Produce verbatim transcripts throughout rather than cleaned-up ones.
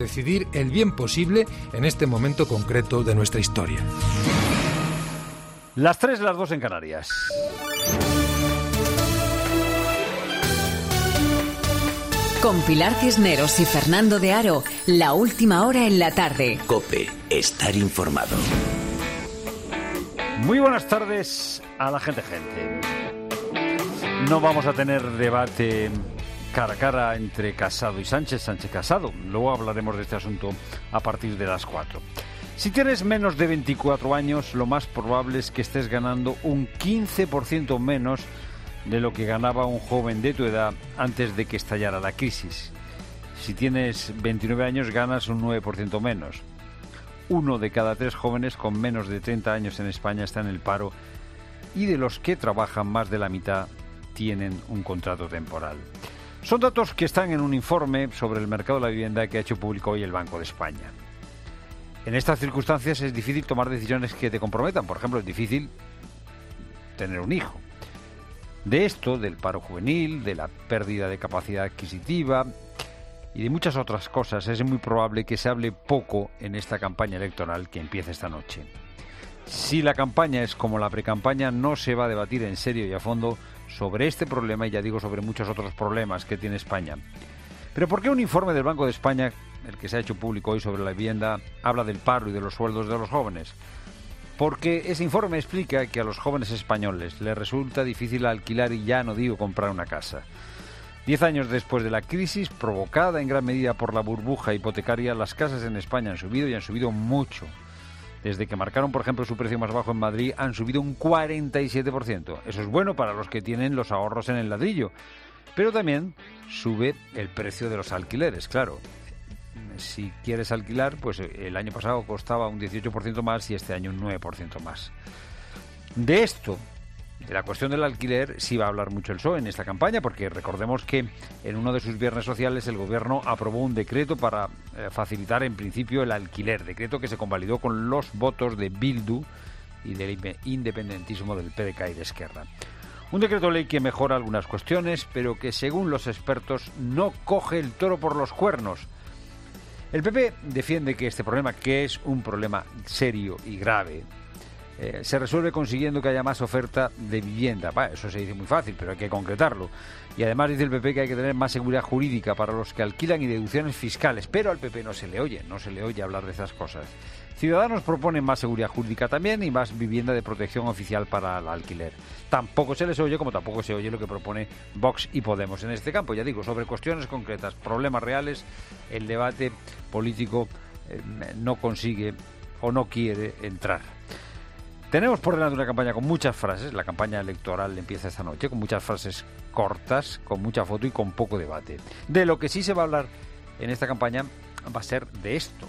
decidir el bien posible en este momento concreto de nuestra historia. Las tres, las dos en Canarias. Con Pilar Cisneros y Fernando de Aro, la última hora en la tarde. COPE, estar informado. Muy buenas tardes a la gente, gente. No vamos a tener debate cara a cara entre Casado y Sánchez, Sánchez Casado. Luego hablaremos de este asunto a partir de las cuatro. Si tienes menos de veinticuatro años, lo más probable es que estés ganando un quince por ciento menos de lo que ganaba un joven de tu edad antes de que estallara la crisis. Si tienes veintinueve años, ganas un nueve por ciento menos. Uno de cada tres jóvenes con menos de treinta años en España está en el paro y de los que trabajan, más de la mitad tienen un contrato temporal. Son datos que están en un informe sobre el mercado de la vivienda que ha hecho público hoy el Banco de España. En estas circunstancias es difícil tomar decisiones que te comprometan. Por ejemplo, es difícil tener un hijo. De esto, del paro juvenil, de la pérdida de capacidad adquisitiva y de muchas otras cosas, es muy probable que se hable poco en esta campaña electoral que empieza esta noche. Si la campaña es como la precampaña, no se va a debatir en serio y a fondo sobre este problema, y ya digo, sobre muchos otros problemas que tiene España. Pero ¿por qué un informe del Banco de España, el que se ha hecho público hoy sobre la vivienda, habla del paro y de los sueldos de los jóvenes? Porque ese informe explica que a los jóvenes españoles les resulta difícil alquilar y ya no digo comprar una casa. Diez años después de la crisis, provocada en gran medida por la burbuja hipotecaria, las casas en España han subido y han subido mucho. Desde que marcaron, por ejemplo, su precio más bajo en Madrid, han subido un cuarenta y siete por ciento. Eso es bueno para los que tienen los ahorros en el ladrillo. Pero también sube el precio de los alquileres, claro. Si quieres alquilar, pues el año pasado costaba un dieciocho por ciento más y este año un nueve por ciento más. De esto, de la cuestión del alquiler, sí va a hablar mucho el P S O E en esta campaña, porque recordemos que en uno de sus viernes sociales el Gobierno aprobó un decreto para eh, facilitar en principio el alquiler, decreto que se convalidó con los votos de Bildu y del independentismo del P D C A y de Esquerra. Un decreto ley que mejora algunas cuestiones, pero que según los expertos no coge el toro por los cuernos. El P P defiende que este problema, que es un problema serio y grave, eh, se resuelve consiguiendo que haya más oferta de vivienda. Bah, eso se dice muy fácil, pero hay que concretarlo. Y además dice el P P que hay que tener más seguridad jurídica para los que alquilan y deducciones fiscales. Pero al P P no se le oye, no se le oye hablar de esas cosas. Ciudadanos proponen más seguridad jurídica también y más vivienda de protección oficial para el alquiler. Tampoco se les oye, como tampoco se oye lo que propone Vox y Podemos en este campo. Ya digo, sobre cuestiones concretas, problemas reales, el debate político eh, no consigue o no quiere entrar. Tenemos por delante una campaña con muchas frases. La campaña electoral empieza esta noche con muchas frases cortas, con mucha foto y con poco debate. De lo que sí se va a hablar en esta campaña va a ser de esto.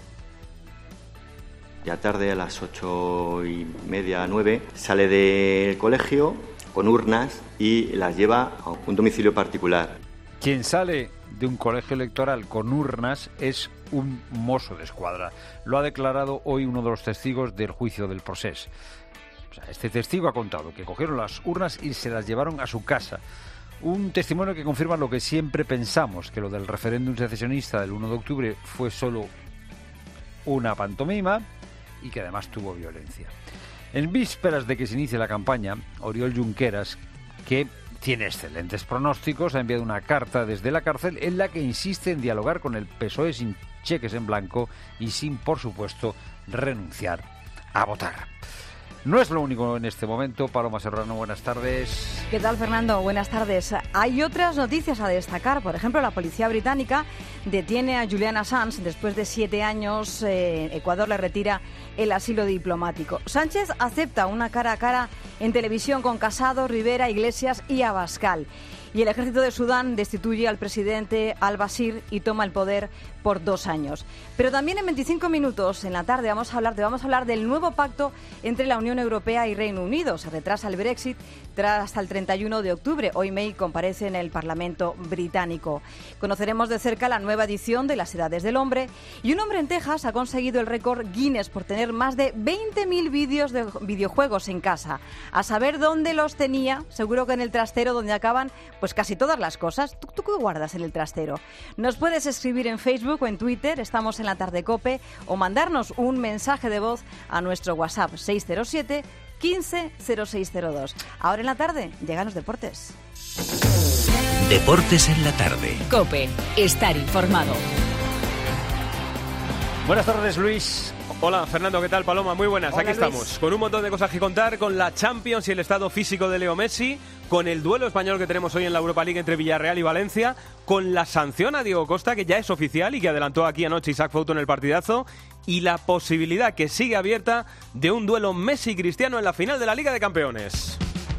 Ya tarde, a las ocho y media, nueve, sale del colegio con urnas y las lleva a un domicilio particular. Quien sale de un colegio electoral con urnas es un mozo de escuadra. Lo ha declarado hoy uno de los testigos del juicio del Procés. O sea, este testigo ha contado que cogieron las urnas y se las llevaron a su casa. Un testimonio que confirma lo que siempre pensamos, que lo del referéndum secesionista del uno de octubre fue solo una pantomima y que además tuvo violencia. En vísperas de que se inicie la campaña, Oriol Junqueras, que tiene excelentes pronósticos, ha enviado una carta desde la cárcel en la que insiste en dialogar con el P S O E sin cheques en blanco y sin, por supuesto, renunciar a votar. No es lo único en este momento. Paloma Serrano, buenas tardes. ¿Qué tal, Fernando? Buenas tardes. Hay otras noticias a destacar. Por ejemplo, la policía británica detiene a Julian Assange. Después de siete años, eh, Ecuador le retira el asilo diplomático. Sánchez acepta una cara a cara en televisión con Casado, Rivera, Iglesias y Abascal. Y el ejército de Sudán destituye al presidente al-Bashir y toma el poder por dos años. Pero también en veinticinco minutos, en la tarde, vamos a hablar, te vamos a hablar del nuevo pacto entre la Unión Europea y Reino Unido. Se retrasa el Brexit tras hasta el treinta y uno de octubre. Hoy May comparece en el Parlamento británico. Conoceremos de cerca la nueva edición de Las Edades del Hombre. Y un hombre en Texas ha conseguido el récord Guinness por tener más de veinte mil vídeos de videojuegos en casa. A saber dónde los tenía, seguro que en el trastero donde acaban Pues casi todas las cosas. ¿Tú, tú qué guardas en el trastero? Nos puedes escribir en Facebook o en Twitter, estamos en La Tarde Cope, o mandarnos un mensaje de voz a nuestro WhatsApp seis cero siete, quince, cero seis cero dos. Ahora en la tarde llegan los deportes. Deportes en la tarde. Cope, estar informado. Buenas tardes, Luis. Hola, Fernando, ¿qué tal? Paloma, muy buenas. Hola, aquí Luis. estamos, con un montón de cosas que contar, con la Champions y el estado físico de Leo Messi, con el duelo español que tenemos hoy en la Europa League entre Villarreal y Valencia, con la sanción a Diego Costa, que ya es oficial y que adelantó aquí anoche Isaac Fouto en el partidazo, y la posibilidad que sigue abierta de un duelo Messi-Cristiano en la final de la Liga de Campeones.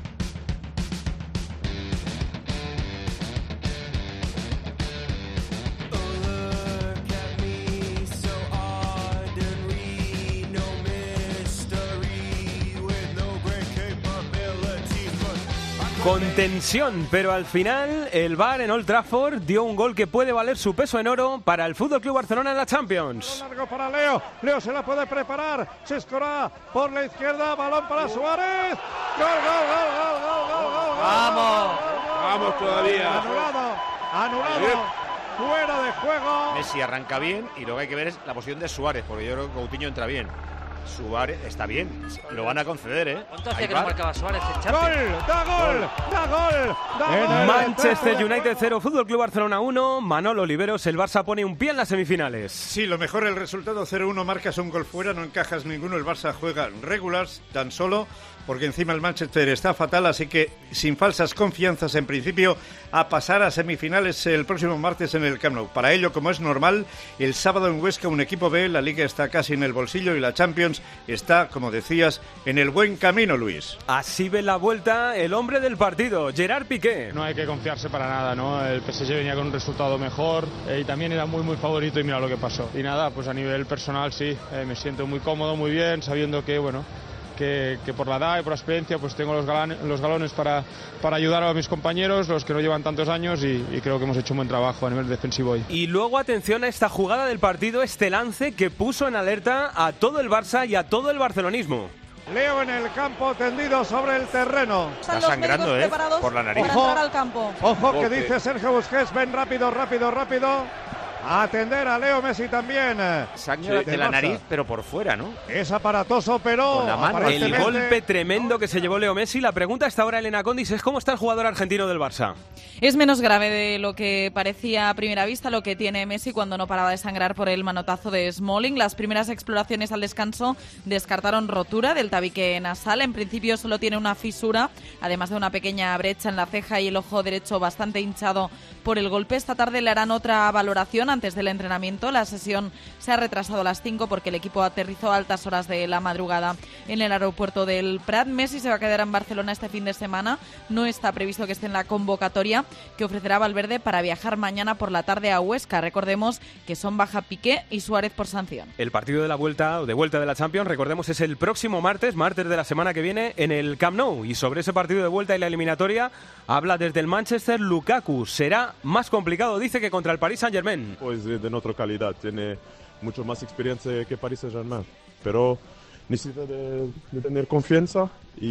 Con tensión, pero al final el V A R en Old Trafford dio un gol que puede valer su peso en oro para el F C Barcelona en la Champions. Largo para Leo, Leo se la puede preparar, se escorá por la izquierda, balón para Suárez. Gol, gol, gol, gol, gol, gol, gol. Vamos, vamos todavía. Anulado, anulado, fuera de juego. Messi arranca bien y luego hay que ver es la posición de Suárez, porque yo creo que Coutinho entra bien. Suárez está bien, lo van a conceder, ¿eh? ¿Cuánto hacía que no marcaba Suárez en Champions? ¡Gol! ¡Da gol! ¡Da gol! ¡Da gol! Manchester United cero, F C Barcelona uno. Manolo Oliveros, el Barça pone un pie en las semifinales. Sí, lo mejor el resultado cero uno, marcas un gol fuera, no encajas ninguno, el Barça juega regulars tan solo, porque encima el Manchester está fatal, así que sin falsas confianzas en principio a pasar a semifinales el próximo martes en el Camp Nou. Para ello, como es normal, el sábado en Huesca un equipo B, la Liga está casi en el bolsillo y la Champions está, como decías, en el buen camino, Luis. Así ve la vuelta el hombre del partido, Gerard Piqué. No hay que confiarse para nada, ¿no? El P S G venía con un resultado mejor eh, y también era muy muy favorito y mira lo que pasó. Y nada, pues a nivel personal sí, eh, me siento muy cómodo, muy bien, sabiendo que, bueno, Que, que por la edad y por la experiencia pues tengo los, galán, los galones para, para ayudar a mis compañeros, los que no llevan tantos años, y, y creo que hemos hecho un buen trabajo a nivel defensivo hoy. Y luego atención a esta jugada del partido, este lance que puso en alerta a todo el Barça y a todo el barcelonismo. Leo en el campo, tendido sobre el terreno. Está sangrando, ¿eh? Por la nariz. Ojo, al campo. Ojo, que dice Sergio Busquets, ven rápido, rápido, rápido. A atender a Leo Messi también. Sangre de la nariz, pero por fuera, ¿no? Es aparatoso, pero con la mano. El golpe tremendo que se llevó Leo Messi. La pregunta hasta ahora, Elena Condis, es ¿cómo está el jugador argentino del Barça? Es menos grave de lo que parecía a primera vista lo que tiene Messi cuando no paraba de sangrar por el manotazo de Smalling. Las primeras exploraciones al descanso descartaron rotura del tabique nasal. En principio solo tiene una fisura, además de una pequeña brecha en la ceja y el ojo derecho bastante hinchado por el golpe. Esta tarde le harán otra valoración antes del entrenamiento. La sesión se ha retrasado a las cinco porque el equipo aterrizó a altas horas de la madrugada en el aeropuerto del Prat. Messi se va a quedar en Barcelona este fin de semana. No está previsto que esté en la convocatoria que ofrecerá Valverde para viajar mañana por la tarde a Huesca. Recordemos que son baja Piqué y Suárez por sanción. El partido de la vuelta o de vuelta de la Champions, recordemos, es el próximo martes, martes de la semana que viene en el Camp Nou. Y sobre ese partido de vuelta y la eliminatoria habla desde el Manchester Lukaku. Será más complicado, dice, que contra el Paris Saint-Germain. Pues de, de otra calidad, tiene mucho más experiencia que Paris Saint-Germain, pero necesita de, de tener confianza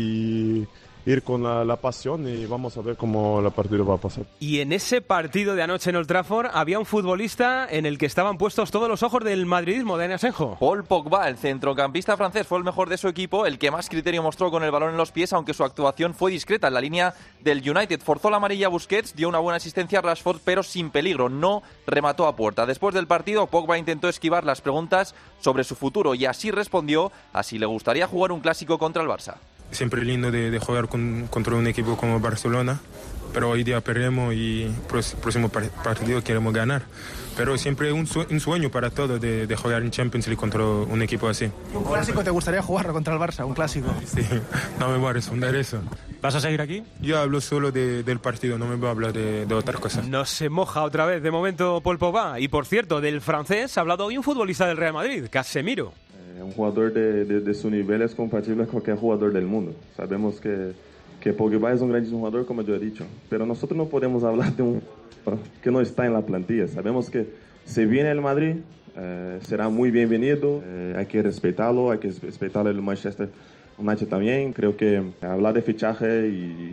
y ir con la, la pasión, y vamos a ver cómo el partido va a pasar. Y en ese partido de anoche en Old Trafford había un futbolista en el que estaban puestos todos los ojos del madridismo, de Asenjo. Paul Pogba, el centrocampista francés, fue el mejor de su equipo, el que más criterio mostró con el balón en los pies, aunque su actuación fue discreta en la línea del United. Forzó la amarilla a Busquets, dio una buena asistencia a Rashford, pero sin peligro, no remató a puerta. Después del partido, Pogba intentó esquivar las preguntas sobre su futuro y así respondió a si le gustaría jugar un clásico contra el Barça. Siempre lindo de, de jugar con, contra un equipo como Barcelona, pero hoy día perdemos y el próximo partido queremos ganar. Pero siempre un, su, un sueño para todos de, de jugar en Champions League contra un equipo así. ¿Un clásico te gustaría jugarlo contra el Barça? ¿Un clásico? Sí, no me voy a responder eso. ¿Vas a seguir aquí? Yo hablo solo de, del partido, no me voy a hablar de, de otras cosas. No se moja otra vez de momento Paul Pogba. Y por cierto, del francés ha hablado hoy un futbolista del Real Madrid, Casemiro. Un jugador de, de, de su nivel es compatible con cualquier jugador del mundo. Sabemos que, que Pogba es un grandísimo jugador, como yo he dicho, pero nosotros no podemos hablar de un que no está en la plantilla. Sabemos que si viene el Madrid, eh, será muy bienvenido, eh, hay que respetarlo, hay que respetar el Manchester United también. Creo que hablar de fichaje y,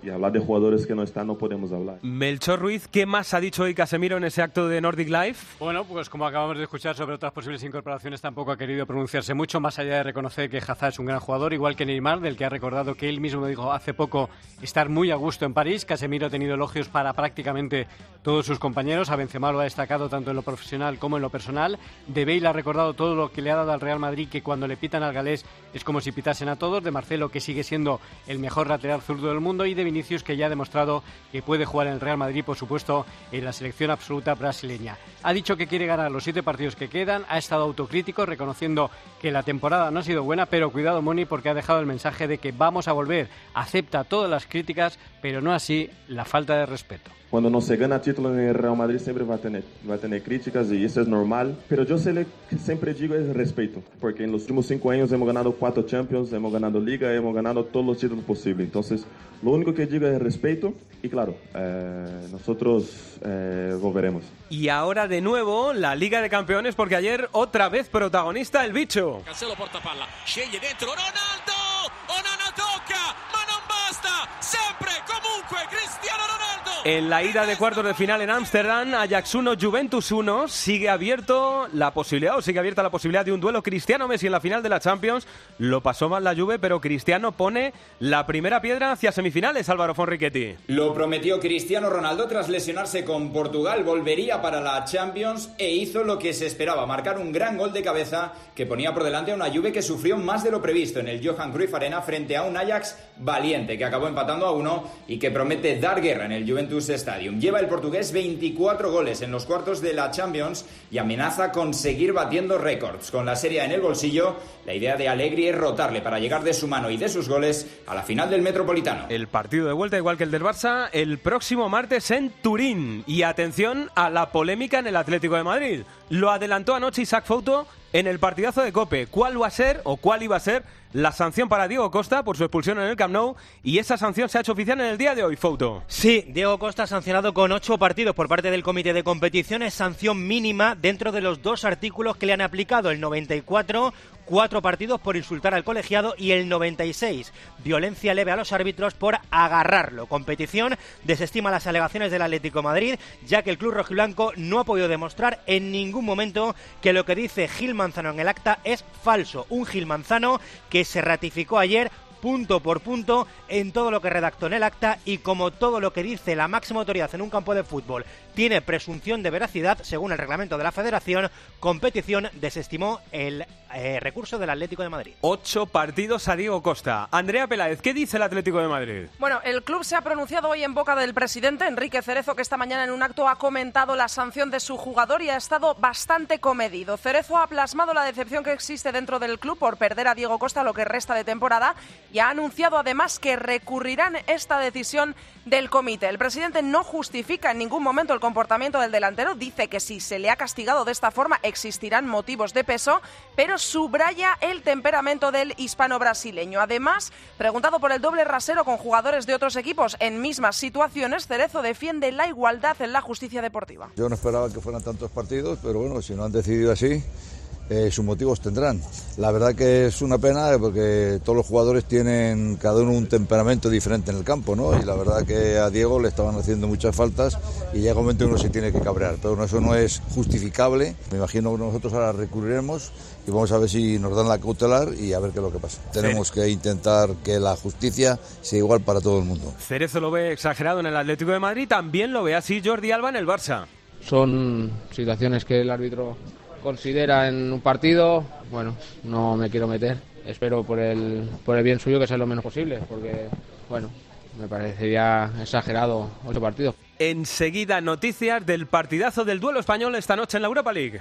y hablar de jugadores que no están no podemos hablar. Melchor Ruiz, ¿qué más ha dicho hoy Casemiro en ese acto de Nordic Life? Bueno, pues como acabamos de escuchar sobre otras posibles incorporaciones, tampoco ha querido pronunciarse mucho, más allá de reconocer que Hazard es un gran jugador, igual que Neymar, del que ha recordado que él mismo dijo hace poco estar muy a gusto en París. Casemiro ha tenido elogios para prácticamente todos sus compañeros. A Benzema lo ha destacado tanto en lo profesional como en lo personal. De Bale ha recordado todo lo que le ha dado al Real Madrid, que cuando le pitan al galés es como si pitasen a todos. De Marcelo, que sigue siendo el mejor lateral zurdo del mundo, y de Vinicius, que ya ha demostrado que puede jugar en el Real Madrid, por supuesto, en la selección absoluta brasileña. Ha dicho que quiere ganar los siete partidos que quedan, ha estado autocrítico, reconociendo que la temporada no ha sido buena, pero cuidado, Moni, porque ha dejado el mensaje de que vamos a volver, acepta todas las críticas, pero no así la falta de respeto. Cuando no se gana título en el Real Madrid siempre va a tener, va a tener críticas y eso es normal, pero yo siempre digo es respeto, porque en los últimos cinco años hemos ganado cuatro Champions, hemos ganado Liga, hemos ganado todos los títulos posibles, entonces lo único que digo es respeto y claro, eh, nosotros eh, volveremos. Y ahora de nuevo la Liga de Campeones, porque ayer otra vez protagonista el bicho. Cancelo porta palla, sceglie dentro Ronaldo, Onana tocca, ma non basta, sempre, comunque, Cristiano Ronaldo. En la ida de cuartos de final en Ámsterdam, Ajax uno, Juventus uno, sigue abierto la posibilidad, o sigue abierta la posibilidad de un duelo Cristiano-Messi en la final de la Champions. Lo pasó mal la Juve, pero Cristiano pone la primera piedra hacia semifinales, Álvaro Fonrichetti. Lo prometió Cristiano Ronaldo tras lesionarse con Portugal, volvería para la Champions e hizo lo que se esperaba, marcar un gran gol de cabeza que ponía por delante a una Juve que sufrió más de lo previsto en el Johan Cruyff Arena frente a un Ajax valiente que acabó empatando a uno y que promete dar guerra en el Juventus Stadium. Lleva el portugués veinticuatro goles en los cuartos de la Champions y amenaza con seguir batiendo récords. Con la Serie A en el bolsillo, la idea de Allegri es rotarle para llegar de su mano y de sus goles a la final del Metropolitano. El partido de vuelta, igual que el del Barça, el próximo martes en Turín. Y atención a la polémica en el Atlético de Madrid. Lo adelantó anoche Isaac Fouto en el partidazo de COPE. ¿Cuál va a ser o cuál iba a ser la sanción para Diego Costa por su expulsión en el Camp Nou? Y esa sanción se ha hecho oficial en el día de hoy, Fouto. Sí, Diego Costa sancionado con ocho partidos por parte del comité de competiciones, sanción mínima dentro de los dos artículos que le han aplicado, el noventa y cuatro, cuatro partidos por insultar al colegiado, y el noventa y seis, violencia leve a los árbitros por agarrarlo. Competición desestima las alegaciones del Atlético de Madrid, ya que el club rojiblanco no ha podido demostrar en ningún momento que lo que dice Gil Manzano en el acta es falso. Un Gil Manzano que se ratificó ayer punto por punto en todo lo que redactó en el acta, y como todo lo que dice la máxima autoridad en un campo de fútbol tiene presunción de veracidad, según el reglamento de la Federación, Competición desestimó el eh, recurso del Atlético de Madrid. Ocho partidos a Diego Costa. Andrea Peláez, ¿qué dice el Atlético de Madrid? Bueno, el club se ha pronunciado hoy en boca del presidente Enrique Cerezo, que esta mañana en un acto ha comentado la sanción de su jugador y ha estado bastante comedido. Cerezo ha plasmado la decepción que existe dentro del club por perder a Diego Costa lo que resta de temporada y ha anunciado además que recurrirán esta decisión del comité. El presidente no justifica en ningún momento el comportamiento del delantero, dice que si se le ha castigado de esta forma existirán motivos de peso, pero subraya el temperamento del hispano-brasileño. Además, preguntado por el doble rasero con jugadores de otros equipos en mismas situaciones, Cerezo defiende la igualdad en la justicia deportiva. Yo no esperaba que fueran tantos partidos, pero bueno, si no han decidido así, Eh, sus motivos tendrán. La verdad que es una pena porque todos los jugadores tienen cada uno un temperamento diferente en el campo, ¿no? Y la verdad que a Diego le estaban haciendo muchas faltas y llega un momento en que uno se tiene que cabrear, pero eso no es justificable. Me imagino que nosotros ahora recurriremos y vamos a ver si nos dan la cautelar y a ver qué es lo que pasa. Sí. Tenemos que intentar que la justicia sea igual para todo el mundo. Cerezo lo ve exagerado en el Atlético de Madrid, también lo ve así Jordi Alba en el Barça. Son situaciones que el árbitro considera en un partido. Bueno, no me quiero meter, espero por el por el bien suyo que sea lo menos posible, porque bueno, me parecería exagerado ocho partidos. Enseguida noticias del partidazo del duelo español esta noche en la Europa League.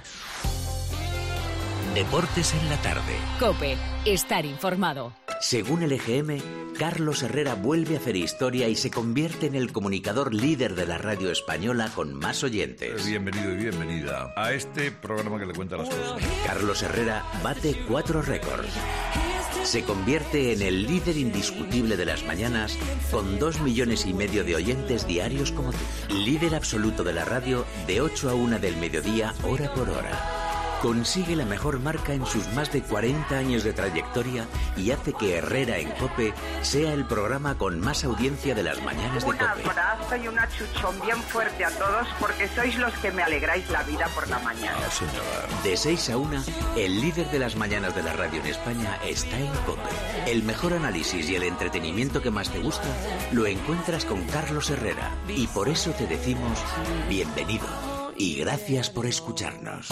Deportes en la tarde. COPE, estar informado. Según el E G M, Carlos Herrera vuelve a hacer historia y se convierte en el comunicador líder de la radio española con más oyentes. Bienvenido y bienvenida a este programa que le cuenta las cosas. Carlos Herrera bate cuatro récords. Se convierte en el líder indiscutible de las mañanas con dos millones y medio de oyentes diarios como tú. Líder absoluto de la radio de ocho a una del mediodía, hora por hora. consigue la mejor marca en sus más de cuarenta años de trayectoria y hace que Herrera en COPE sea el programa con más audiencia de las mañanas de Un COPE. abrazo y un achuchón bien fuerte a todos porque sois los que me alegráis la vida por la mañana. De seis a una, el líder de las mañanas de la radio en España está en COPE. El mejor análisis y el entretenimiento que más te gusta lo encuentras con Carlos Herrera. Y por eso te decimos bienvenido y gracias por escucharnos.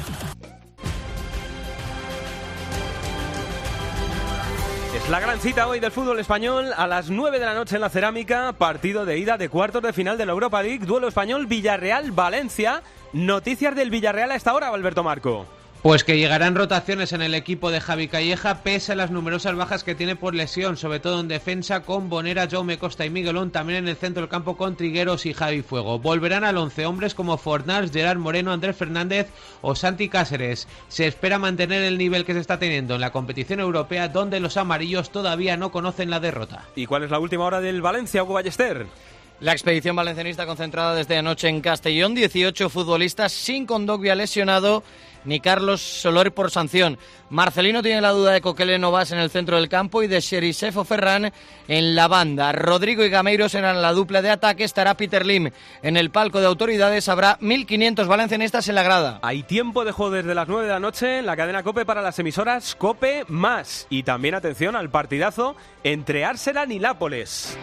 Es la gran cita hoy del fútbol español a las nueve de la noche en la Cerámica, partido de ida de cuartos de final de la Europa League, duelo español Villarreal-Valencia. Noticias del Villarreal a esta hora, Alberto Marco. Pues que llegarán rotaciones en el equipo de Javi Calleja pese a las numerosas bajas que tiene por lesión, sobre todo en defensa con Bonera, Jaume Costa y Miguelón, también en el centro del campo con Trigueros y Javi Fuego. Volverán al once hombres como Fornals, Gerard Moreno, Andrés Fernández o Santi Cáceres. Se espera mantener el nivel que se está teniendo en la competición europea, donde los amarillos todavía no conocen la derrota. ¿Y cuál es la última hora del Valencia, Hugo Ballester? La expedición valencianista concentrada desde anoche en Castellón, dieciocho futbolistas sin Kondogbia lesionado ni Carlos Soler por sanción. Marcelino tiene la duda de Coquelin Novas en el centro del campo y de Xerixef o Ferran en la banda. Rodrigo y Gameiro serán la dupla de ataque, estará Peter Lim en el palco de autoridades, habrá mil quinientos valencianistas en la grada. Hay tiempo de juego desde las nueve de la noche en la cadena COPE para las emisoras COPE más. Y también atención al partidazo entre Arsenal y Nápoles.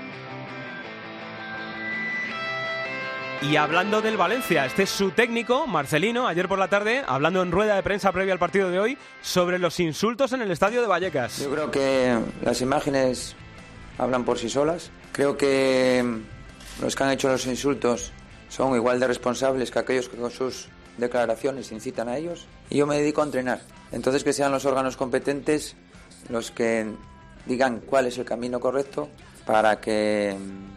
Y hablando del Valencia, este es su técnico, Marcelino, ayer por la tarde, hablando en rueda de prensa previa al partido de hoy, sobre los insultos en el estadio de Vallecas. Yo creo que las imágenes hablan por sí solas. Creo que los que han hecho los insultos son igual de responsables que aquellos que con sus declaraciones incitan a ellos. Y yo me dedico a entrenar. Entonces que sean los órganos competentes los que digan cuál es el camino correcto para que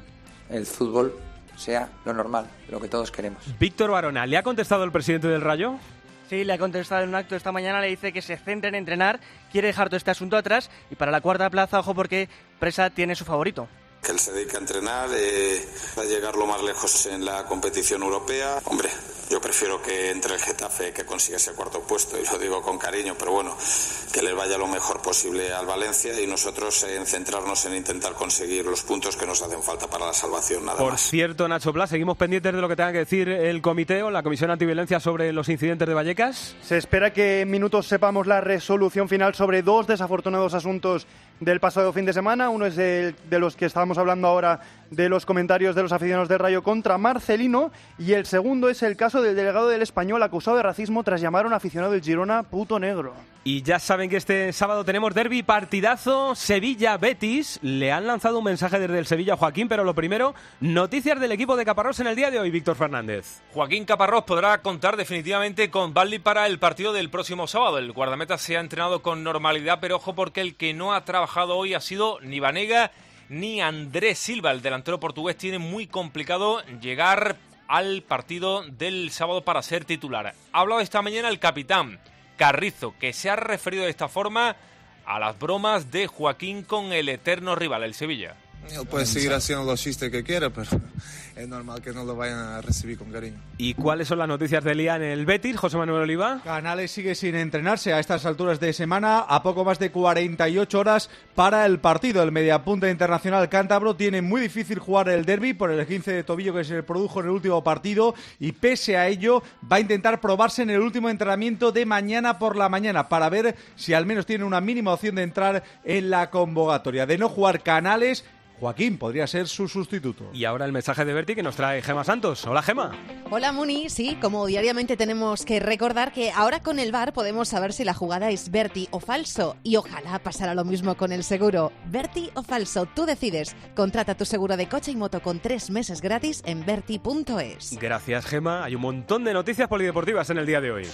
el fútbol sea lo normal, lo que todos queremos. Víctor Barona, ¿le ha contestado el presidente del Rayo? Sí, le ha contestado en un acto esta mañana, le dice que se centre en entrenar, quiere dejar todo este asunto atrás y para la cuarta plaza, ojo porque Presa tiene su favorito. Que él se dedique a entrenar, eh, a llegar lo más lejos en la competición europea. Hombre, yo prefiero que entre el Getafe, que consiga ese cuarto puesto, y lo digo con cariño, pero bueno, que les vaya lo mejor posible al Valencia y nosotros en centrarnos en intentar conseguir los puntos que nos hacen falta para la salvación, nada Por más. Por cierto, Nacho Plas, seguimos pendientes de lo que tenga que decir el comité o la Comisión Antiviolencia sobre los incidentes de Vallecas. Se espera que en minutos sepamos la resolución final sobre dos desafortunados asuntos del pasado fin de semana. Uno es de, de los que estábamos hablando ahora, de los comentarios de los aficionados del Rayo contra Marcelino, y el segundo es el caso del delegado del Español acusado de racismo tras llamar a un aficionado del Girona puto negro. Y ya saben que este sábado tenemos derbi, partidazo Sevilla-Betis. Le han lanzado un mensaje desde el Sevilla a Joaquín, pero lo primero, noticias del equipo de Caparrós en el día de hoy, Víctor Fernández. Joaquín Caparrós podrá contar definitivamente con Badley para el partido del próximo sábado. El guardameta se ha entrenado con normalidad, pero ojo porque el que no ha trabajado hoy ha sido ni Banega ni Andrés Silva. El delantero portugués tiene muy complicado llegar al partido del sábado para ser titular. Ha hablado esta mañana el capitán Carrizo, que se ha referido de esta forma a las bromas de Joaquín con el eterno rival, el Sevilla. Él puede seguir haciendo los chistes que quiera, pero es normal que no lo vayan a recibir con cariño. ¿Y cuáles son las noticias del día en el Betis, José Manuel Oliva? Canales sigue sin entrenarse a estas alturas de semana, a poco más de cuarenta y ocho horas para el partido. El mediapunta internacional cántabro tiene muy difícil jugar el derbi por el esguince de tobillo que se produjo en el último partido y pese a ello va a intentar probarse en el último entrenamiento de mañana por la mañana para ver si al menos tiene una mínima opción de entrar en la convocatoria. De no jugar Canales, Joaquín podría ser su sustituto. Y ahora el mensaje de Berti que nos trae Gema Santos. Hola, Gema. Hola, Muni. Sí, como diariamente tenemos que recordar que ahora con el V A R podemos saber si la jugada es Berti o falso. Y ojalá pasara lo mismo con el seguro. Berti o falso, tú decides. Contrata tu seguro de coche y moto con tres meses gratis en berti punto es. Gracias, Gema. Hay un montón de noticias polideportivas en el día de hoy.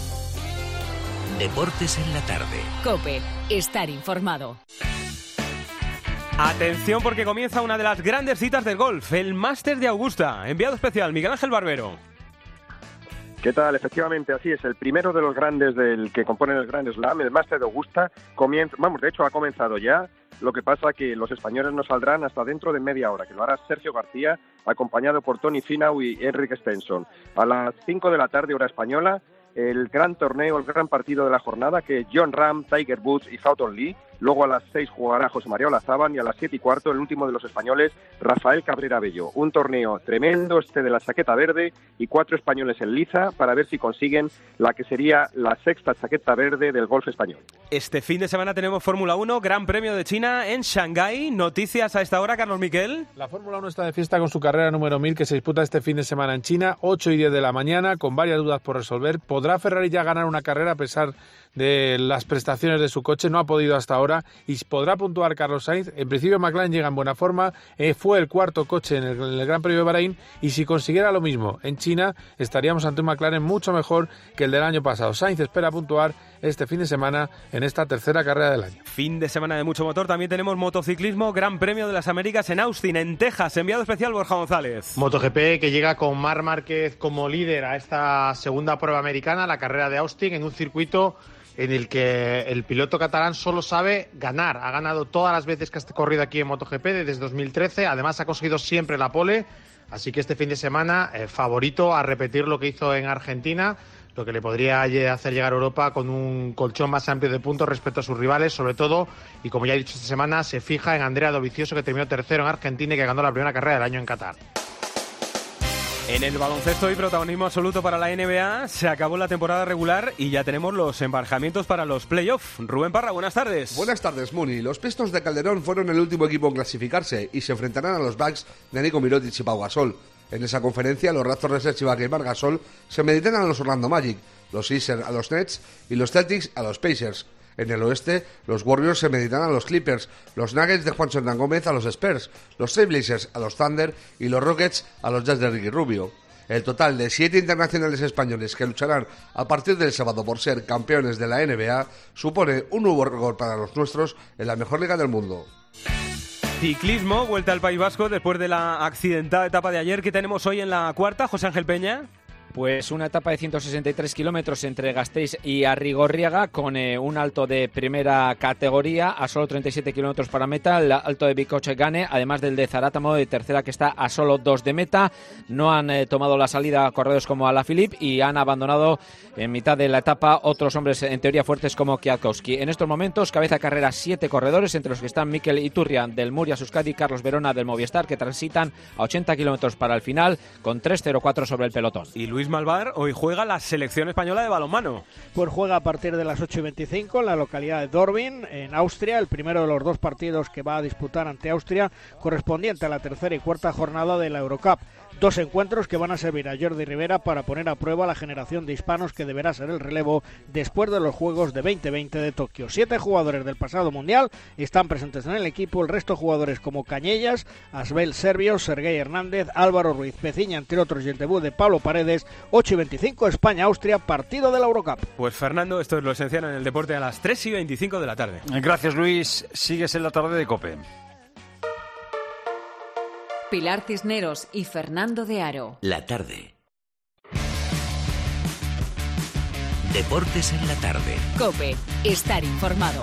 Deportes en la tarde. COPE. Estar informado. Atención porque comienza una de las grandes citas del golf, el Máster de Augusta. Enviado especial, Miguel Ángel Barbero. ¿Qué tal? Efectivamente, así es. El primero de los grandes del que componen el Grand Slam, el Máster de Augusta, comienza, vamos, de hecho ha comenzado ya. Lo que pasa que los españoles no saldrán hasta dentro de media hora, que lo hará Sergio García, acompañado por Tony Finau y Enric Stenson. A las cinco de la tarde, hora española, el gran torneo, el gran partido de la jornada, que Jon Rahm, Tiger Woods y Houghton Lee. Luego a las seis jugará José María Olazábal y a las siete y cuarto el último de los españoles, Rafael Cabrera Bello. Un torneo tremendo este de la chaqueta verde y cuatro españoles en liza para ver si consiguen la que sería la sexta chaqueta verde del golf español. Este fin de semana tenemos Fórmula uno, Gran Premio de China en Shanghái. Noticias a esta hora, Carlos Miquel. La Fórmula uno está de fiesta con su carrera número mil que se disputa este fin de semana en China, ocho y diez de la mañana, con varias dudas por resolver. ¿Podrá Ferrari ya ganar una carrera a pesar de las prestaciones de su coche? No ha podido hasta ahora. ¿Y podrá puntuar Carlos Sainz? En principio McLaren llega en buena forma, eh, fue el cuarto coche en el, en el Gran Premio de Bahrein, y si consiguiera lo mismo en China estaríamos ante un McLaren mucho mejor que el del año pasado. Sainz espera puntuar este fin de semana en esta tercera carrera del año. Fin de semana de mucho motor, también tenemos motociclismo, Gran Premio de las Américas en Austin, en Texas. Enviado especial Borja González. MotoGP que llega con Marc Márquez como líder a esta segunda prueba americana, la carrera de Austin, en un circuito en el que el piloto catalán solo sabe ganar. Ha ganado todas las veces que ha corrido aquí en MotoGP desde dos mil trece, además ha conseguido siempre la pole, así que este fin de semana eh, favorito a repetir lo que hizo en Argentina, lo que le podría hacer llegar a Europa con un colchón más amplio de puntos respecto a sus rivales, sobre todo, y como ya he dicho esta semana, se fija en Andrea Dovizioso, que terminó tercero en Argentina y que ganó la primera carrera del año en Qatar. En el baloncesto y protagonismo absoluto para la N B A, se acabó la temporada regular y ya tenemos los emparejamientos para los playoffs. Rubén Parra, buenas tardes. Buenas tardes, Muni. Los Pistons de Calderón fueron el último equipo en clasificarse y se enfrentarán a los Bucks de Nico Mirotic y Pau Gasol. En esa conferencia, los Raptors de Ibaka y Marc Gasol se meditan a los Orlando Magic, los Sixers a los Nets y los Celtics a los Pacers. En el oeste, los Warriors se meditan a los Clippers, los Nuggets de Juan Hernán Gómez a los Spurs, los Trailblazers a los Thunder y los Rockets a los Jazz de Ricky Rubio. El total de siete internacionales españoles que lucharán a partir del sábado por ser campeones de la N B A supone un nuevo récord para los nuestros en la mejor liga del mundo. Ciclismo, vuelta al País Vasco después de la accidentada etapa de ayer. ¿Qué tenemos hoy en la cuarta, José Ángel Peña? Pues una etapa de ciento sesenta y tres kilómetros entre Gasteiz y Arrigorriaga, con eh, un alto de primera categoría a solo treinta y siete kilómetros para meta, el alto de Bicoche Gane, además del de Zarátamo de tercera, que está a solo dos de meta. No han eh, tomado la salida corredores como Alaphilippe y han abandonado en mitad de la etapa otros hombres en teoría fuertes como Kwiatkowski. En estos momentos cabeza carrera siete corredores, entre los que están Mikel Iturria del Murias Euskadi, Carlos Verona del Movistar, que transitan a ochenta kilómetros para el final con tres cero cuatro sobre el pelotón. Y Luis Malvar, hoy juega la selección española de balonmano. Pues juega a partir de las ocho y veinticinco en la localidad de Dortmund, en Austria, el primero de los dos partidos que va a disputar ante Austria, correspondiente a la tercera y cuarta jornada de la Eurocup. Dos encuentros que van a servir a Jordi Rivera para poner a prueba la generación de hispanos que deberá ser el relevo después de los Juegos de veinte veinte de Tokio. Siete jugadores del pasado mundial están presentes en el equipo, el resto jugadores como Cañellas, Asbel Servio, Sergei Hernández, Álvaro Ruiz Peciña, entre otros, y el debut de Pablo Paredes. Ocho y veinticinco, España-Austria, partido de la Eurocup. Pues Fernando, esto es lo esencial en el deporte a las tres y veinticinco de la tarde. Gracias, Luis. Sigues en la tarde de COPE. Pilar Cisneros y Fernando de Aro. La tarde. Deportes en la tarde. COPE. Estar informado.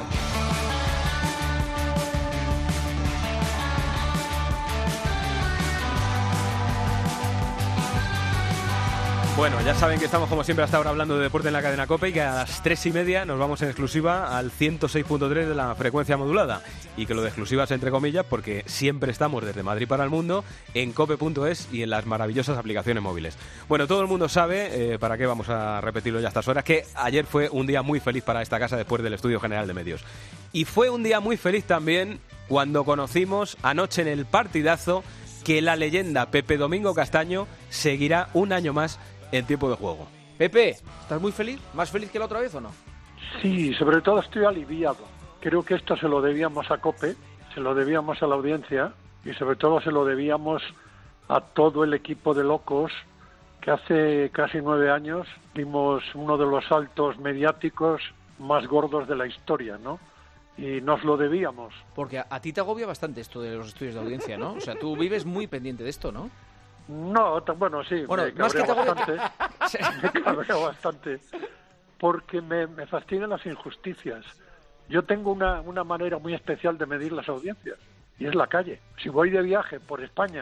Bueno, ya saben que estamos como siempre hasta ahora hablando de deporte en la cadena COPE y que a las tres y media nos vamos en exclusiva al ciento seis punto tres de la frecuencia modulada. Y que lo de exclusivas entre comillas porque siempre estamos desde Madrid para el mundo en cope punto es y en las maravillosas aplicaciones móviles. Bueno, todo el mundo sabe, eh, para qué vamos a repetirlo ya a estas horas, que ayer fue un día muy feliz para esta casa después del Estudio General de Medios. Y fue un día muy feliz también cuando conocimos anoche en el partidazo que la leyenda Pepe Domingo Castaño seguirá un año más en tiempo de juego. Pepe, ¿estás muy feliz? ¿Más feliz que la otra vez o no? Sí, sobre todo estoy aliviado. Creo que esto se lo debíamos a COPE, se lo debíamos a la audiencia y sobre todo se lo debíamos a todo el equipo de locos que hace casi nueve años dimos uno de los saltos mediáticos más gordos de la historia, ¿no? Y nos lo debíamos. Porque a, a ti te agobia bastante esto de los estudios de audiencia, ¿no? O sea, tú vives muy pendiente de esto, ¿no? No, bueno, sí, bueno, me cabrea bastante, me cabrea bastante, porque me, me fascinan las injusticias. Yo tengo una, una manera muy especial de medir las audiencias, y es la calle. Si voy de viaje por España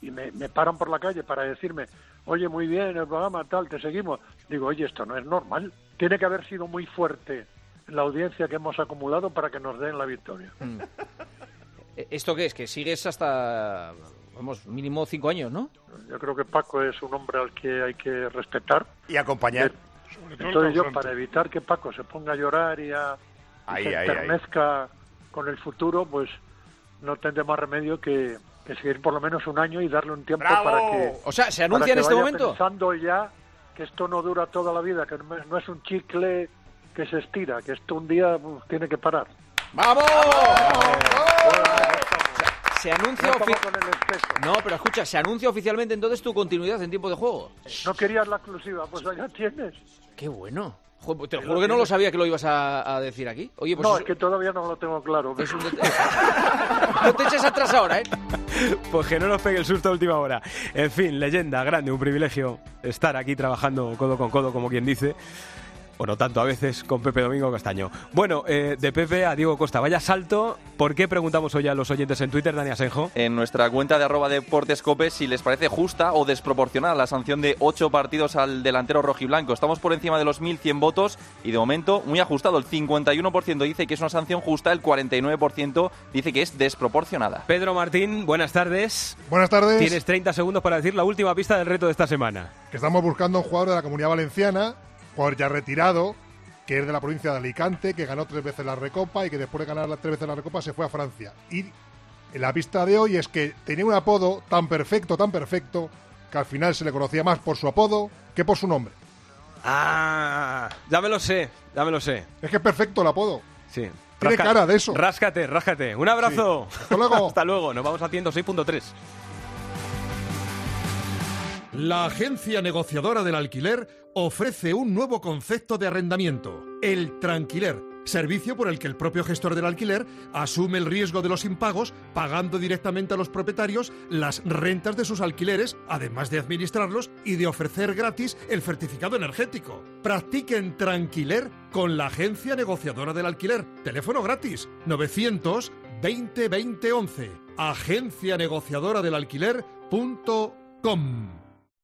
y me, me paran por la calle para decirme, oye, muy bien, el programa tal, te seguimos. Digo, oye, esto no es normal. Tiene que haber sido muy fuerte la audiencia que hemos acumulado para que nos den la victoria. Mm. ¿Esto qué es? Que sigues hasta, vamos, mínimo cinco años, ¿no? Yo creo que Paco es un hombre al que hay que respetar. Y acompañar. Entonces yo, para evitar que Paco se ponga a llorar y, a, y se enternezca con el futuro, pues no tendré más remedio que, que seguir por lo menos un año y darle un tiempo ¡Bravo! para que... O sea, ¿se anuncia en este momento? Pensando ya que esto no dura toda la vida, que no es, no es un chicle que se estira, que esto un día uh, tiene que parar. ¡Vamos! ¡Vamos! Se anuncia no, ofi- con el espejo. No, pero escucha, se anuncia oficialmente entonces tu continuidad en tiempo de juego. No querías la exclusiva, pues allá tienes. Qué bueno. Joder, te juro que no lo sabía que lo ibas a, a decir aquí. Oye, pues no, eso... es que todavía no lo tengo claro. Es un det- no te eches atrás ahora, ¿eh? Pues que no nos pegue el susto a última hora. En fin, leyenda, grande, un privilegio estar aquí trabajando codo con codo, como quien dice. O no tanto a veces, con Pepe Domingo Castaño. Bueno, eh, de Pepe a Diego Costa, vaya salto. ¿Por qué preguntamos hoy a los oyentes en Twitter, Dani Asenjo? En nuestra cuenta de arroba deportescope, si les parece justa o desproporcionada la sanción de ocho partidos al delantero rojiblanco. Estamos por encima de los mil cien votos y de momento muy ajustado. El cincuenta y uno por ciento dice que es una sanción justa, el cuarenta y nueve por ciento dice que es desproporcionada. Pedro Martín, buenas tardes. Buenas tardes. Tienes treinta segundos para decir la última pista del reto de esta semana. Que estamos buscando un jugador de la Comunidad Valenciana, jugador ya retirado, que es de la provincia de Alicante, que ganó tres veces la Recopa y que después de ganar las tres veces la Recopa se fue a Francia. Y en la pista de hoy es que tenía un apodo tan perfecto, tan perfecto, que al final se le conocía más por su apodo que por su nombre. Ah, ya me lo sé, ya me lo sé. Es que es perfecto el apodo. Sí. Tiene Rasca- cara de eso. Ráscate, ráscate. Un abrazo. Sí. Hasta luego. Hasta luego. Nos vamos a ciento seis punto tres. La agencia negociadora del alquiler ofrece un nuevo concepto de arrendamiento, el tranquiler, servicio por el que el propio gestor del alquiler asume el riesgo de los impagos, pagando directamente a los propietarios las rentas de sus alquileres, además de administrarlos y de ofrecer gratis el certificado energético. Practiquen tranquiler con la agencia negociadora del alquiler. Teléfono gratis novecientos veinte veinte once. agencia negociadora del alquiler punto com.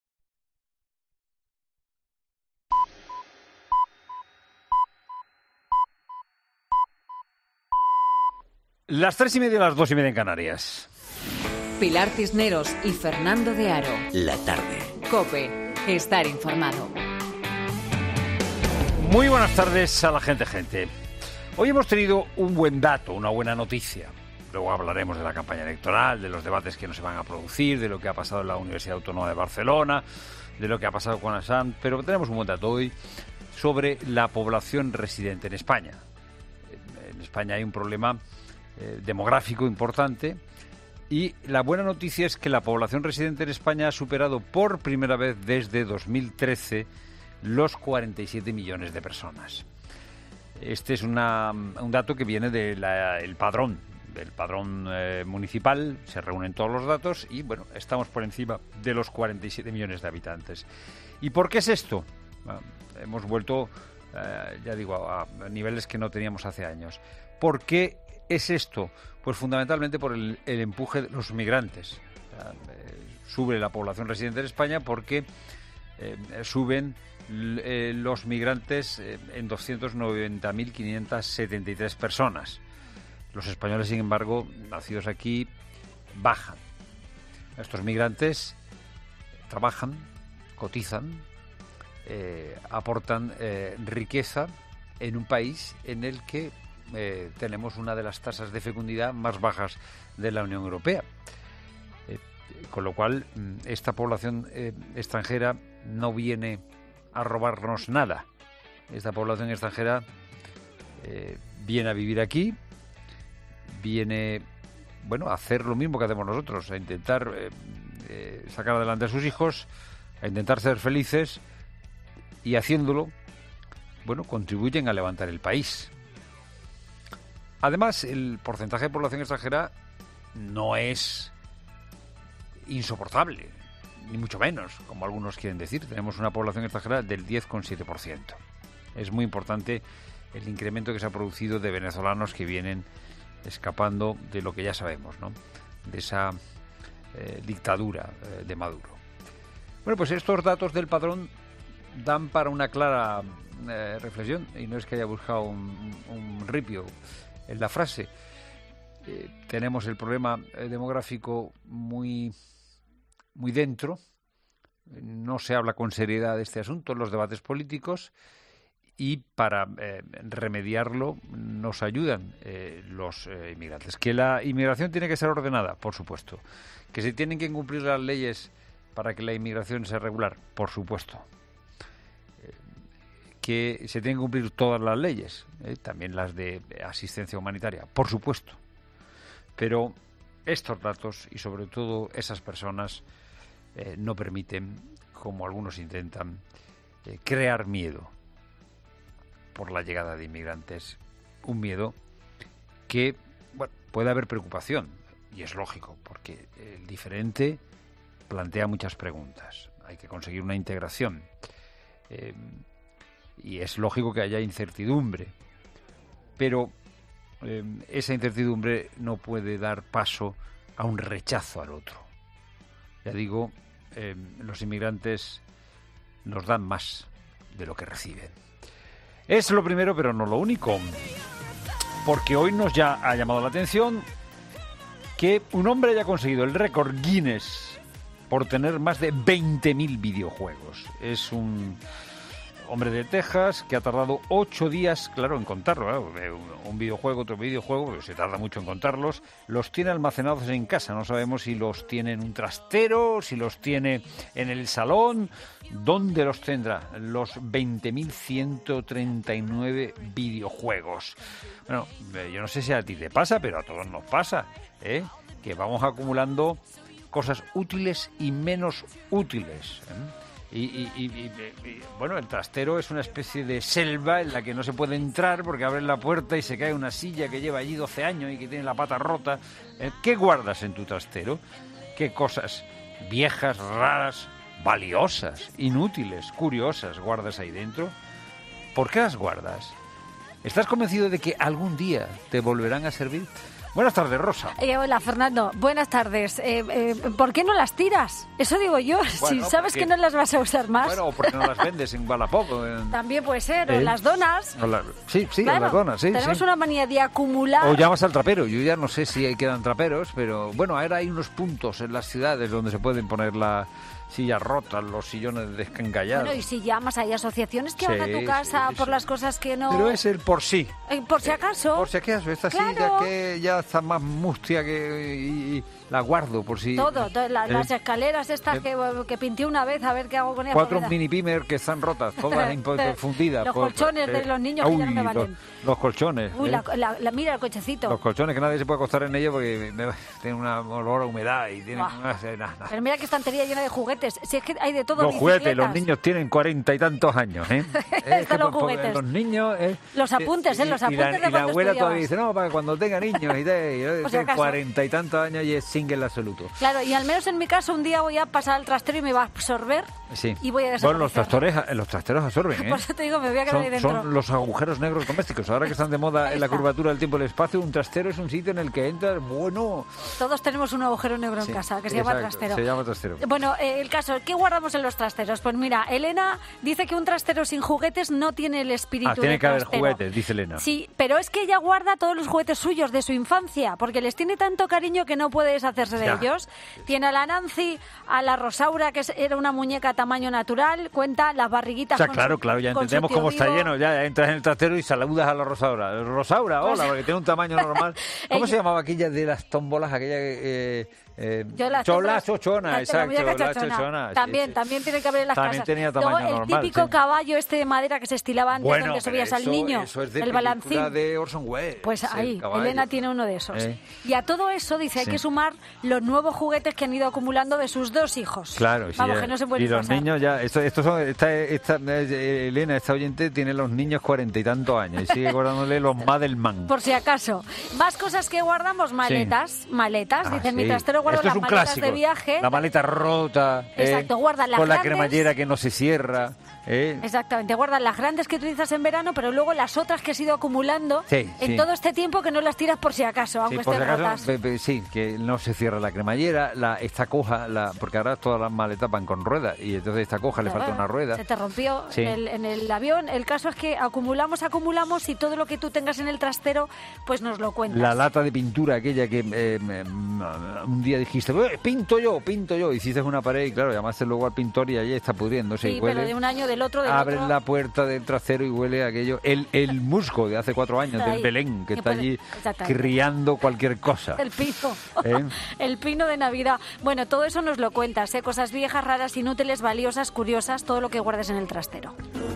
Las tres y media y las dos y media en Canarias. Pilar Cisneros y Fernando de Aro. La tarde. COPE. Estar informado. Muy buenas tardes a la gente, gente. Hoy hemos tenido un buen dato, una buena noticia. Luego hablaremos de la campaña electoral, de los debates que no se van a producir, de lo que ha pasado en la Universidad Autónoma de Barcelona, de lo que ha pasado con Assange, pero tenemos un buen dato hoy sobre la población residente en España. En España hay un problema eh, demográfico importante y la buena noticia es que la población residente en España ha superado por primera vez desde dos mil trece los cuarenta y siete millones de personas. Este es una, un dato que viene del padrón, del padrón eh, municipal, se reúnen todos los datos y bueno, estamos por encima de los cuarenta y siete millones de habitantes. ¿Y por qué es esto? Bueno, hemos vuelto, eh, ya digo, a, a niveles que no teníamos hace años. ¿Por qué es esto? Pues fundamentalmente por el, el empuje de los migrantes. O sea, eh, sube la población residente en España porque eh, suben eh, los migrantes eh, en doscientos noventa mil quinientas setenta y tres personas. Los españoles, sin embargo, nacidos aquí, bajan. Estos migrantes trabajan, cotizan, eh, aportan eh, riqueza en un país en el que eh, tenemos una de las tasas de fecundidad más bajas de la Unión Europea. Eh, con lo cual, esta población eh, extranjera no viene a robarnos nada. Esta población extranjera eh, viene a vivir aquí, viene, bueno, a hacer lo mismo que hacemos nosotros, a intentar eh, eh, sacar adelante a sus hijos, a intentar ser felices y haciéndolo, bueno, contribuyen a levantar el país. Además, el porcentaje de población extranjera no es insoportable, ni mucho menos, como algunos quieren decir. Tenemos una población extranjera del diez coma siete por ciento. Es muy importante el incremento que se ha producido de venezolanos que vienen escapando de lo que ya sabemos, ¿no? De esa eh, dictadura eh, de Maduro. Bueno, pues estos datos del padrón dan para una clara eh, reflexión, y no es que haya buscado un, un ripio en la frase. Eh, tenemos el problema eh, demográfico muy, muy dentro, no se habla con seriedad de este asunto en los debates políticos, y para eh, remediarlo nos ayudan eh, los eh, inmigrantes. Que la inmigración tiene que ser ordenada, por supuesto. Que se tienen que cumplir las leyes para que la inmigración sea regular, por supuesto. Eh, que se tienen que cumplir todas las leyes, eh, también las de asistencia humanitaria, por supuesto. Pero estos datos y sobre todo esas personas eh, no permiten, como algunos intentan, eh, crear miedo por la llegada de inmigrantes. Un miedo que, bueno, puede haber preocupación, y es lógico, porque el diferente plantea muchas preguntas. Hay que conseguir una integración. Eh, y es lógico que haya incertidumbre. Pero eh, esa incertidumbre no puede dar paso a un rechazo al otro. Ya digo, eh, los inmigrantes nos dan más de lo que reciben. Es lo primero, pero no lo único. Porque hoy nos ya ha llamado la atención que un hombre haya conseguido el récord Guinness por tener más de veinte mil videojuegos. Es un hombre de Texas que ha tardado ocho días, claro, en contarlo. ¿eh? Un videojuego, otro videojuego, pero se tarda mucho en contarlos. Los tiene almacenados en casa. No sabemos si los tiene en un trastero, si los tiene en el salón. ¿Dónde los tendrá? Los veinte mil ciento treinta y nueve videojuegos. Bueno, yo no sé si a ti te pasa, pero a todos nos pasa, ¿eh? Que vamos acumulando cosas útiles y menos útiles, ¿eh? Y, y, y, y, y, bueno, el trastero es una especie de selva en la que no se puede entrar porque abres la puerta y se cae una silla que lleva allí doce años y que tiene la pata rota. ¿Eh? ¿Qué guardas en tu trastero? ¿Qué cosas viejas, raras, valiosas, inútiles, curiosas guardas ahí dentro? ¿Por qué las guardas? ¿Estás convencido de que algún día te volverán a servir? Buenas tardes, Rosa. Eh, hola, Fernando. Buenas tardes. Eh, eh, ¿Por qué no las tiras? Eso digo yo. Bueno, si sabes porque... que no las vas a usar más. Bueno, o porque no las vendes en Wallapop. En... También puede ser. O ¿Eh? en las donas. O la... Sí, sí, claro, o las donas. Sí, tenemos sí. una manía de acumular. O llamas al trapero. Yo ya no sé si quedan traperos, pero bueno, ahora hay unos puntos en las ciudades donde se pueden poner las sillas rotas, los sillones descangallados. Bueno, y si llamas, hay asociaciones que sí, van a tu casa sí, por sí. las cosas que no... Pero es el por sí. Eh, por si acaso. Eh, por si acaso. Esta claro. silla que ya está más mustia que... Y, y la guardo por si... Todo. todo la, eh, las escaleras estas eh, que, que pinté una vez, a ver qué hago con ellas. Cuatro mini pimer que están rotas, todas fundidas. Los por, colchones eh, de los niños uy, que ya no me valen. Los, los colchones. Uy, eh. la, la, la, mira el cochecito. Los colchones que nadie se puede acostar en ellos porque me, tienen una olor a humedad y tienen... Nah, nah. Pero mira qué estantería llena de juguetes. Si es que hay de todo. Los juguetes, los niños tienen cuarenta y tantos años, ¿eh? es que los juguetes. Los niños... Eh, los apuntes, ¿eh? Los apuntes y la, de y la abuela estudiabas. todavía dice, no, para cuando tenga niños y te, si cuarenta y tantos años y es single absoluto. Claro, y al menos en mi caso un día voy a pasar al trastero y me va a absorber sí. y voy a desaparecer. Bueno, los trastores, los trasteros absorben, ¿eh? Por eso te digo, me voy a quedar son, ahí dentro. Son los agujeros negros domésticos. Ahora que están de moda en la curvatura del tiempo y el espacio, un trastero es un sitio en el que entras, bueno... Todos tenemos un agujero negro sí, en casa que se exacto, llama trastero. Se llama trastero. Bueno, eh, el caso, ¿qué guardamos en los trasteros? Pues mira, Elena dice que un trastero sin juguetes no tiene el espíritu ah, tiene del que haber trastero. juguetes, dice Elena. Sí, pero es que ella guarda todos los juguetes suyos de su infancia, porque les tiene tanto cariño que no puede deshacerse de ya. ellos. Tiene a la Nancy, a la Rosaura, que era una muñeca tamaño natural, cuenta las barriguitas. O sea, con claro, su, claro, ya con entendemos cómo está lleno. Ya entras en el trastero y saludas a la Rosaura. Rosaura, hola, pues... porque tiene un tamaño normal. ¿Cómo se llamaba aquella de las tómbolas? Aquella que... Eh, Eh, la chola chochona, la, exacto. La chochona. chochona. También, sí, sí. también tiene que haber en las también casas. Tenía tamaño Luego, el normal, típico sí. caballo este de madera que se estilaba antes, bueno, donde subías eso, al niño, eso es de el balancín. de Orson Welles. Pues ahí, Elena tiene uno de esos. Eh. Y a todo eso dice, hay sí. que sumar los nuevos juguetes que han ido acumulando de sus dos hijos. Claro, Vamos, sí, que no se pueden y los pasar. niños ya, esto, esto son, esta, esta, Elena, esta oyente tiene los niños cuarenta y tantos años y sigue guardándole los Madelman. Por si acaso. Más cosas que guardamos, maletas, sí. maletas. Ah, Dice, sí. mi trastero guardo las maletas clásico. de viaje. La maleta rota, abierta. Exacto, ¿eh? guardas las Con la grandes. cremallera que no se cierra. ¿eh? Exactamente, guardas las grandes que utilizas en verano, pero luego las otras que has ido acumulando Sí, en sí. todo este tiempo que no las tiras por si acaso, aunque Sí, por si estén acaso, rotas. pe- pe- sí, que no se cierra la cremallera, la, esta coja, la, porque ahora todas las maletas van con ruedas y entonces esta coja le falta Claro, una rueda. Se te rompió Sí. en, el, en el avión. El caso es que acumulamos, acumulamos y todo lo que tú tengas en el trastero, pues nos lo cuentas. La lata de pintura aquella que eh, mm, un día dijiste, "Eh, pinto yo, pinto yo", hiciste una pared y claro, llamaste luego al pintor y allí está pudriéndose Sí, y huele. pero de un año, del otro, del Abres otro. la puerta del trasero y huele aquello, el, el musgo de hace cuatro años, Ahí. del Belén, que Que está puede- allí exactamente. criando cualquier cosa. El pino. ¿Eh? El pino de Navidad. Bueno, todo eso nos lo cuentas, ¿eh? Cosas viejas, raras, inútiles, valiosas, curiosas, todo lo que guardes en el trastero.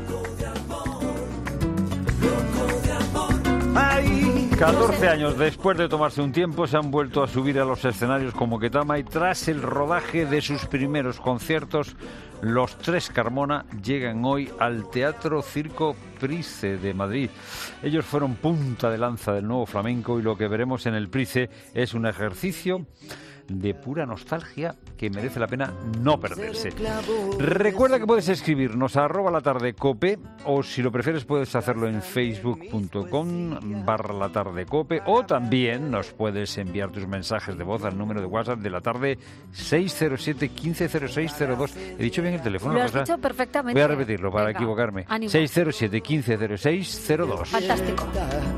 catorce años después de tomarse un tiempo, se han vuelto a subir a los escenarios como Ketama y tras el rodaje de sus primeros conciertos, los Tres Carmona llegan hoy al Teatro Circo Price de Madrid. Ellos fueron punta de lanza del nuevo flamenco y lo que veremos en el Price es un ejercicio de pura nostalgia que merece la pena no perderse. Recuerda que puedes escribirnos a arroba la tarde cope o si lo prefieres puedes hacerlo en facebook.com barra la tarde cope o también nos puedes enviar tus mensajes de voz al número de WhatsApp de la tarde seis cero siete, uno cinco cero seis cero dos. ¿He dicho bien el teléfono? Lo has Rosa? dicho perfectamente. Voy a repetirlo para Venga, equivocarme. ánimo. seis cero siete, uno cinco cero seis cero dos. Fantástico.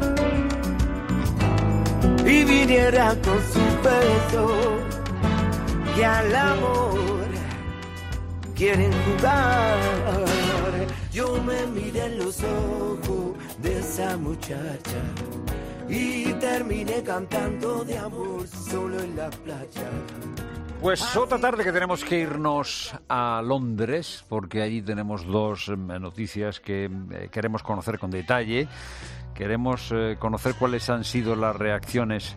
Y viniera con su beso y al amor quieren jugar. Yo me miré en los ojos de esa muchacha y terminé cantando de amor solo en la playa. Pues otra tarde que tenemos que irnos a Londres, porque allí tenemos dos eh, noticias que eh, queremos conocer con detalle. Queremos eh, conocer cuáles han sido las reacciones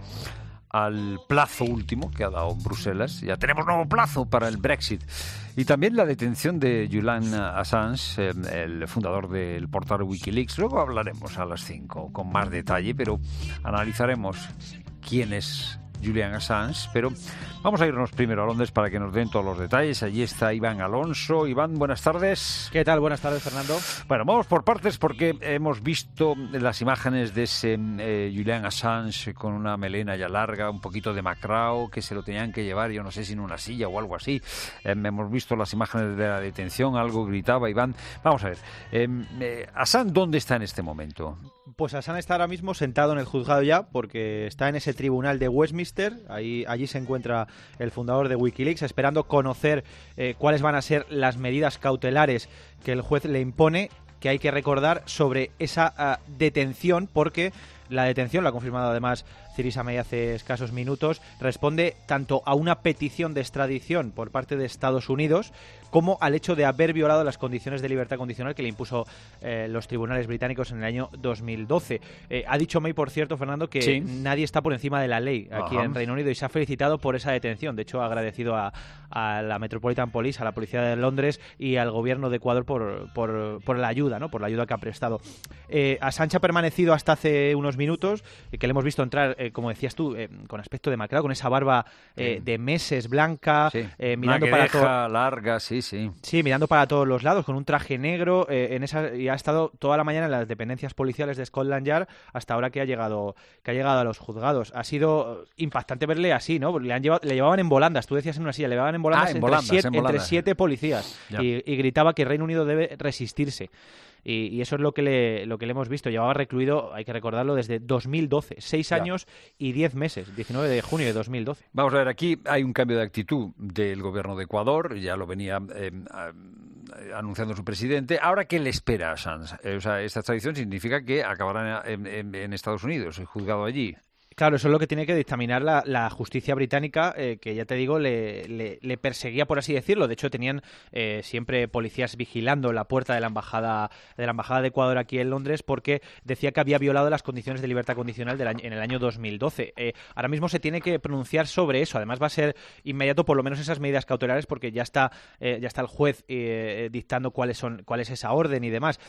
al plazo último que ha dado Bruselas. Ya tenemos nuevo plazo para el Brexit. Y también la detención de Julian Assange, eh, el fundador del portal Wikileaks. Luego hablaremos a las cinco con más detalle, pero analizaremos quién es Julian Assange, pero vamos a irnos primero a Londres para que nos den todos los detalles. Allí está Iván Alonso. Iván, buenas tardes. ¿Qué tal? Buenas tardes, Fernando. Bueno, vamos por partes porque hemos visto las imágenes de ese eh, Julian Assange con una melena ya larga, un poquito demacrado, que se lo tenían que llevar, yo no sé si en una silla o algo así. Eh, hemos visto las imágenes de la detención, algo gritaba Iván. Vamos a ver, eh, eh, Assange, ¿dónde está en este momento? Pues Assange está ahora mismo sentado en el juzgado ya, porque está en ese tribunal de Westminster. Ahí, allí se encuentra el fundador de Wikileaks, esperando conocer eh, cuáles van a ser las medidas cautelares que el juez le impone, que hay que recordar sobre esa uh, detención, porque la detención, lo ha confirmado además Theresa May hace escasos minutos, responde tanto a una petición de extradición por parte de Estados Unidos como al hecho de haber violado las condiciones de libertad condicional que le impuso eh, los tribunales británicos en el año dos mil doce. Eh, ha dicho May, por cierto, Fernando, que sí, nadie está por encima de la ley aquí Ajá. en Reino Unido y se ha felicitado por esa detención. De hecho, ha agradecido a, a la Metropolitan Police, a la Policía de Londres y al Gobierno de Ecuador por, por, por la ayuda, ¿no? Por la ayuda que ha prestado. Eh, Assange ha permanecido hasta hace unos minutos, eh, que le hemos visto entrar, eh, como decías tú, eh, con aspecto demacrado, con esa barba eh, Sí. de meses blanca, Sí. eh, mirando Una para queja todo. larga, sí, sí. Sí, mirando para todos los lados, con un traje negro, eh, en esa, y ha estado toda la mañana en las dependencias policiales de Scotland Yard hasta ahora que ha llegado que ha llegado a los juzgados. Ha sido impactante verle así, ¿no? Le, han llevado, le llevaban en volandas, tú decías en una silla, le llevaban en volandas, Ah, en entre, volandas, siete, en entre volandas. siete policías Ya. y, y gritaba que Reino Unido debe resistirse. Y, y eso es lo que, le, lo que le hemos visto. Llevaba recluido, hay que recordarlo, desde dos mil doce. Seis Ya. años y diez meses. diecinueve de junio de dos mil doce. Vamos a ver, aquí hay un cambio de actitud del gobierno de Ecuador, ya lo venía eh, a- anunciando su presidente. Ahora, ¿qué le espera a Assange? Eh, o sea, esta extradición significa que acabará en, en- en Estados Unidos, juzgado allí. Claro, eso es lo que tiene que dictaminar la, la justicia británica, eh, que ya te digo, le, le, le perseguía, por así decirlo. De hecho, tenían eh, siempre policías vigilando la puerta de la embajada de la embajada de Ecuador aquí en Londres, porque decía que había violado las condiciones de libertad condicional del año, en el año dos mil doce. Eh, ahora mismo se tiene que pronunciar sobre eso. Además, va a ser inmediato, por lo menos esas medidas cautelares, porque ya está, eh, ya está el juez eh, dictando cuáles son, cuál es esa orden y demás.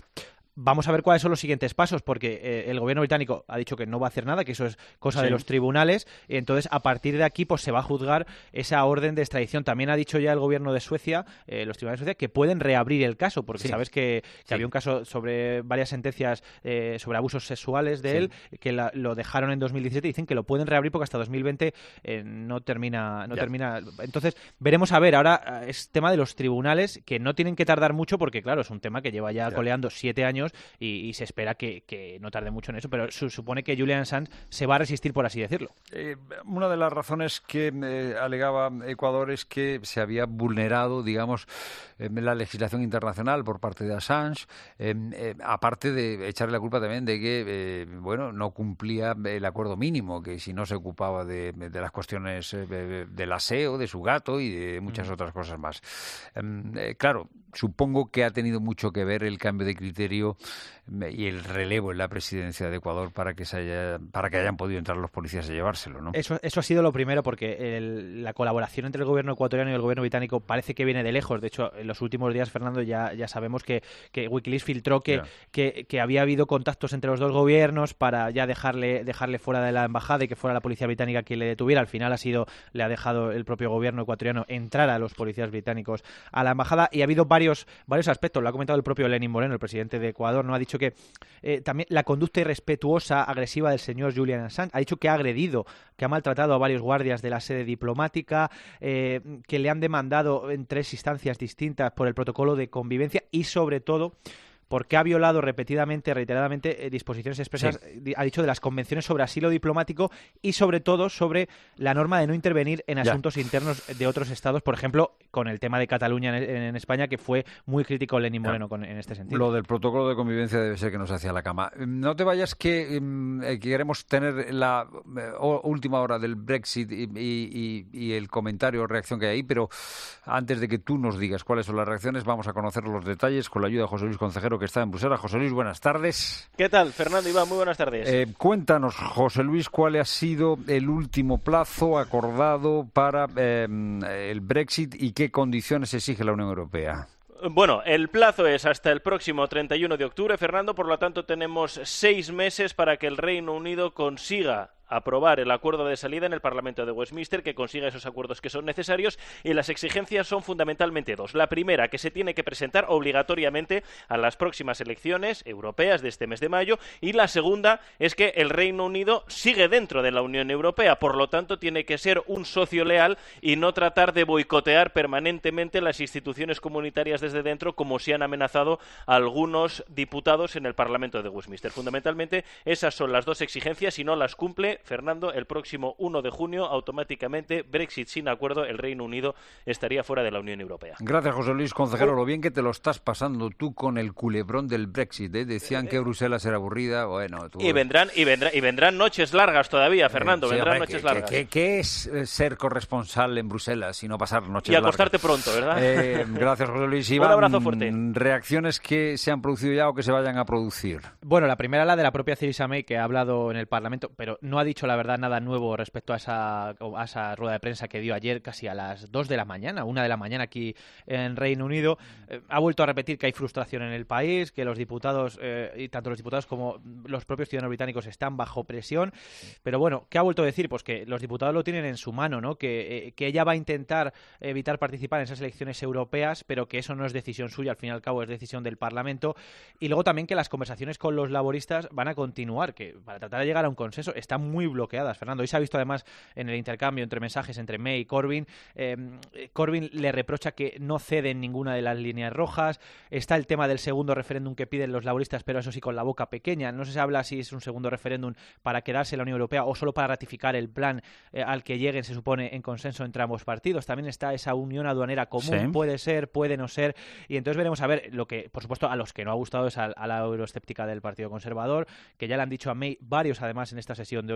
Vamos a ver cuáles son los siguientes pasos, porque eh, el gobierno británico ha dicho que no va a hacer nada, que eso es cosa Sí. de los tribunales, y entonces a partir de aquí pues se va a juzgar esa orden de extradición. También ha dicho ya el gobierno de Suecia, eh, los tribunales de Suecia, que pueden reabrir el caso, porque Sí. sabes que, que Sí. había un caso sobre varias sentencias eh, sobre abusos sexuales de Sí. él, que la- lo dejaron en dos mil diecisiete, y dicen que lo pueden reabrir porque hasta dos mil veinte eh, no termina, no Ya. termina. Entonces veremos a ver, ahora eh, es tema de los tribunales, que no tienen que tardar mucho, porque claro, es un tema que lleva ya, Ya. coleando siete años y, y se espera que, que no tarde mucho en eso, pero se supone que Julian Assange se va a resistir, por así decirlo. Eh, una de las razones que eh, alegaba Ecuador es que se había vulnerado, digamos, eh, la legislación internacional por parte de Assange, eh, eh, aparte de echarle la culpa también de que, eh, bueno, no cumplía el acuerdo mínimo, que si no se ocupaba de, de las cuestiones eh, de- del aseo, de su gato y de muchas Mm. otras cosas más. Em, eh, claro, supongo que ha tenido mucho que ver el cambio de criterio eh, y el relevo en la presidencia de Ecuador para que se haya, para que hayan podido entrar los policías a llevárselo, ¿no? Eso, eso ha sido lo primero, porque el- la colaboración entre el gobierno ecuatoriano y el gobierno británico parece que viene de lejos. De hecho, en los últimos días, Fernando, ya, ya sabemos que, que Wikileaks filtró que, Ya. que, que había habido contactos entre los dos gobiernos para ya dejarle, dejarle fuera de la embajada y que fuera la policía británica quien le detuviera. Al final ha sido, le ha dejado el propio gobierno ecuatoriano entrar a los policías británicos a la embajada, y ha habido varios, varios aspectos. Lo ha comentado el propio Lenín Moreno, el presidente de Ecuador, ¿no? Ha dicho que eh, también la conducta irrespetuosa, agresiva del señor Julian Assange, ha dicho que ha agredido, que ha maltratado a varios guardias de la sede diplomática, eh, que le han demandado en tres instancias distintas por el protocolo de convivencia y, sobre todo, porque ha violado repetidamente, reiteradamente, eh, disposiciones expresas, Sí. eh, di- ha dicho, de las convenciones sobre asilo diplomático y, sobre todo, sobre la norma de no intervenir en Ya. asuntos internos de otros estados, por ejemplo, con el tema de Cataluña en, en España, que fue muy crítico Lenín Ya. Moreno con- en este sentido. Lo del protocolo de convivencia debe ser que nos hacía la cama. No te vayas que mm, eh, queremos tener la eh, o- última hora del Brexit y, y- y- y el comentario o reacción que hay ahí, pero antes de que tú nos digas cuáles son las reacciones, vamos a conocer los detalles con la ayuda de José Luis Concejero, que está en Bruselas. José Luis, buenas tardes. ¿Qué tal, Fernando, Iván? Muy buenas tardes. Eh, cuéntanos, José Luis, cuál ha sido el último plazo acordado para eh, el Brexit y qué condiciones exige la Unión Europea. Bueno, el plazo es hasta el próximo treinta y uno de octubre, Fernando, por lo tanto tenemos seis meses para que el Reino Unido consiga aprobar el acuerdo de salida en el Parlamento de Westminster, que consiga esos acuerdos que son necesarios, y las exigencias son fundamentalmente dos. La primera, que se tiene que presentar obligatoriamente a las próximas elecciones europeas de este mes de mayo, y la segunda es que el Reino Unido sigue dentro de la Unión Europea, por lo tanto tiene que ser un socio leal y no tratar de boicotear permanentemente las instituciones comunitarias desde dentro, como se han amenazado algunos diputados en el Parlamento de Westminster. Fundamentalmente esas son las dos exigencias. Si no las cumple, Fernando, el próximo uno de junio, automáticamente, Brexit sin acuerdo, el Reino Unido estaría fuera de la Unión Europea. Gracias, José Luis Concejero. Lo bien que te lo estás pasando tú con el culebrón del Brexit, ¿eh? Decían que Bruselas era aburrida. Bueno, tú... Y vendrán, y, vendrá, y vendrán noches largas todavía, Fernando, Eh, sí, vendrán hombre, noches ¿qué- largas. ¿qué, qué, qué es eh, ser corresponsal en Bruselas y no pasar noches Y acostarte largas? pronto, ¿verdad? Eh, gracias, José Luis. Un Iván, abrazo fuerte. reacciones que se han producido ya o que se vayan a producir. Bueno, la primera, la de la propia Theresa May, que ha hablado en el Parlamento, pero no ha dicho, la verdad, nada nuevo respecto a esa, a esa rueda de prensa que dio ayer casi a las dos de la mañana, una de la mañana aquí en Reino Unido. Eh, ha vuelto a repetir que hay frustración en el país, que los diputados, eh, y tanto los diputados como los propios ciudadanos británicos están bajo presión. Pero bueno, ¿qué ha vuelto a decir? Pues que los diputados lo tienen en su mano, ¿no? Que, eh, que ella va a intentar evitar participar en esas elecciones europeas, pero que eso no es decisión suya, al fin y al cabo es decisión del Parlamento. Y luego también que las conversaciones con los laboristas van a continuar, que para tratar de llegar a un consenso están muy bloqueadas, Fernando. Hoy se ha visto además en el intercambio entre mensajes entre May y Corbyn. Eh, Corbyn le reprocha que no cede en ninguna de las líneas rojas. Está el tema del segundo referéndum que piden los laboristas, pero eso sí con la boca pequeña. No se habla si es un segundo referéndum para quedarse en la Unión Europea o solo para ratificar el plan eh, al que lleguen, se supone, en consenso entre ambos partidos. También está esa unión aduanera común. Sí. Puede ser, puede no ser. Y entonces veremos a ver lo que, por supuesto, a los que no ha gustado es a, a la euroescéptica del Partido Conservador, que ya le han dicho a May varios, además, en esta sesión de hoy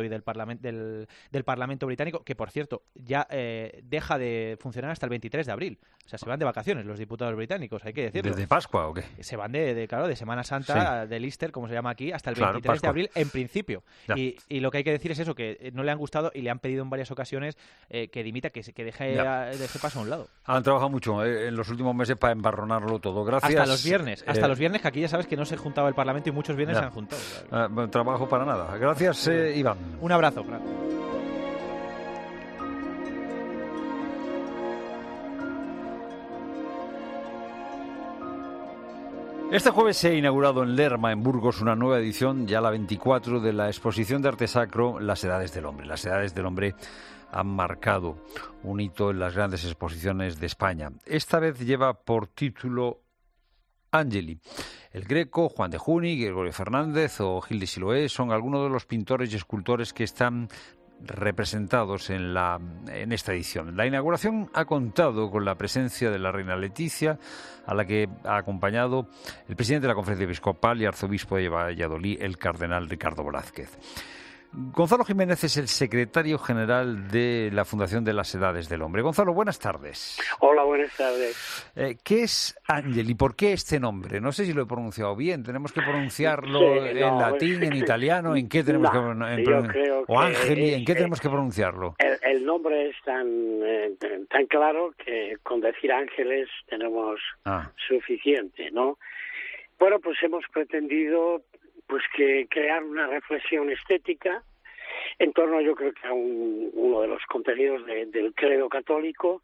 hoy del, parlament, del, del Parlamento británico, que por cierto ya eh, deja de funcionar hasta el veintitrés de abril. O sea, se van de vacaciones los diputados británicos, hay que decirlo. ¿Desde Pascua o qué? Se van de, de claro, de Semana Santa, sí. del Easter, como se llama aquí, hasta el veintitrés claro, de abril en principio. Y, y lo que hay que decir es eso, que no le han gustado y le han pedido en varias ocasiones eh, que dimita, que, que deje, a, deje paso a un lado. Han trabajado mucho eh, en los últimos meses para embarronarlo todo. Gracias. Hasta los viernes, hasta eh, los viernes, que aquí ya sabes que no se juntaba el Parlamento y muchos viernes ya. se han juntado. Claro. Uh, trabajo para nada. Gracias, eh, Iván. Un abrazo, Fran. Este jueves se ha inaugurado en Lerma, en Burgos, una nueva edición, ya la veinticuatro, de la exposición de arte sacro Las Edades del Hombre. Las Edades del Hombre han marcado un hito en las grandes exposiciones de España. Esta vez lleva por título Angeli. El Greco, Juan de Juni, Gregorio Fernández o Gil de Siloé son algunos de los pintores y escultores que están representados en, la, en esta edición. La inauguración ha contado con la presencia de la reina Leticia, a la que ha acompañado el presidente de la Conferencia Episcopal y arzobispo de Valladolid, el cardenal Ricardo Velázquez. Gonzalo Jiménez es el secretario general de la Fundación de las Edades del Hombre. Gonzalo, buenas tardes. Hola, buenas tardes. Eh, ¿Qué es Ángel y por qué este nombre? No sé si lo he pronunciado bien. ¿Tenemos que pronunciarlo sí, en no, latín, en italiano? ¿En qué tenemos no, que yo creo o Ángeli? es, ¿En qué tenemos que pronunciarlo? El, el nombre es tan eh, tan claro que con decir ángeles tenemos ah. suficiente, ¿no? Bueno, pues hemos pretendido pues que crear una reflexión estética en torno, yo creo que a un, uno de los contenidos de, del credo católico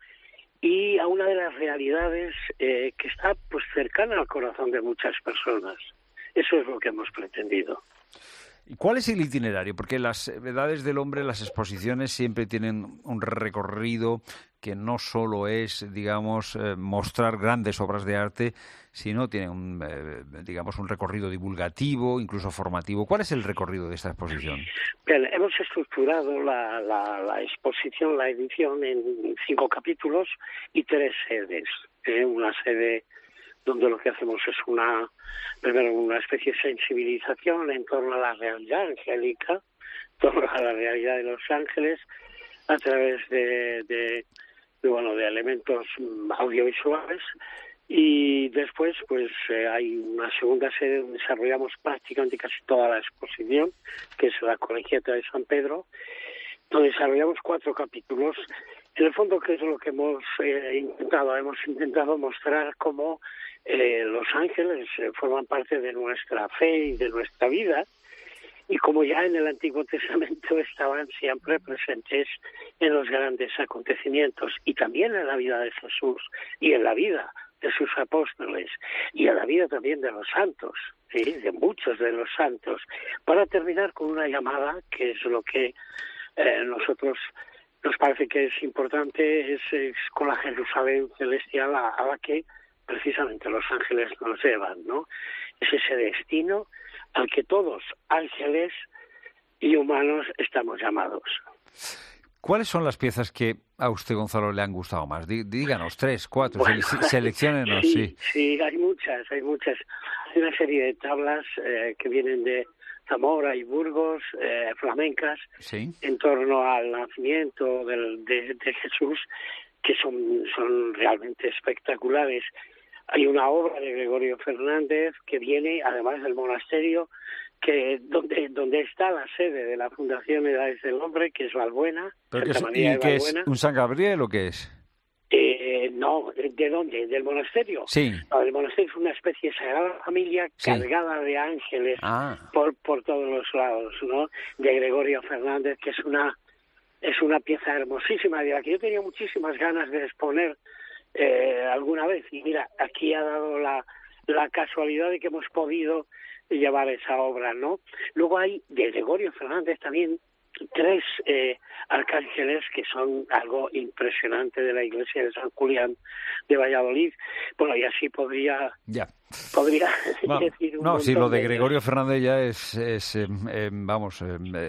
y a una de las realidades eh, que está pues cercana al corazón de muchas personas. Eso es lo que hemos pretendido. ¿Y cuál es el itinerario? Porque las Edades del Hombre, las exposiciones siempre tienen un recorrido que no solo es, digamos, eh, mostrar grandes obras de arte, sino tiene un, eh, digamos, un recorrido divulgativo, incluso formativo. ¿Cuál es el recorrido de esta exposición? Bien, hemos estructurado la, la, la exposición, la edición en cinco capítulos y tres sedes. Eh, una sede donde lo que hacemos es una, primero una especie de sensibilización en torno a la realidad angélica, en torno a la realidad de los ángeles, a través de, de, de bueno, de elementos audiovisuales. Y después, pues eh, hay una segunda sede donde desarrollamos prácticamente casi toda la exposición, que es la Colegiata de San Pedro, donde desarrollamos cuatro capítulos. En el fondo, ¿qué es lo que hemos eh, intentado? Hemos intentado mostrar cómo eh, los ángeles eh, forman parte de nuestra fe y de nuestra vida, y como ya en el Antiguo Testamento estaban siempre presentes en los grandes acontecimientos, y también en la vida de Jesús, y en la vida de sus apóstoles, y en la vida también de los santos, ¿sí? De muchos de los santos, para terminar con una llamada, que es lo que eh, nosotros nos parece que es importante, es, es con la Jerusalén celestial a, a la que precisamente los ángeles nos llevan, ¿no? Es ese destino al que todos, ángeles y humanos, estamos llamados. ¿Cuáles son las piezas que a usted, Gonzalo, le han gustado más? Díganos, tres, cuatro, bueno, selecciónenos. Sí, sí, sí, hay muchas, hay muchas. Hay una serie de tablas eh, que vienen de Zamora y Burgos, eh, flamencas, sí. en torno al nacimiento del, de, de Jesús, que son, son realmente espectaculares. Hay una obra de Gregorio Fernández que viene, además del monasterio, que donde donde está la sede de la Fundación Edades del Hombre, que es Valbuena. ¿Pero qué es, ¿Y qué es? ¿Un San Gabriel o qué es? Eh, no, ¿de dónde? ¿Del monasterio? Sí. No, el monasterio es una especie de Sagrada Familia sí. cargada de ángeles ah. por por todos los lados, ¿no? De Gregorio Fernández, que es una es una pieza hermosísima, de la que yo tenía muchísimas ganas de exponer eh, alguna vez. Y mira, aquí ha dado la, la casualidad de que hemos podido llevar esa obra, ¿no? Luego hay de Gregorio Fernández también tres eh, arcángeles que son algo impresionante de la iglesia de San Julián de Valladolid. Bueno, y así podría ya. podría bueno, decir un no, sí, lo de, de Gregorio Fernández ya es, es eh, eh, vamos,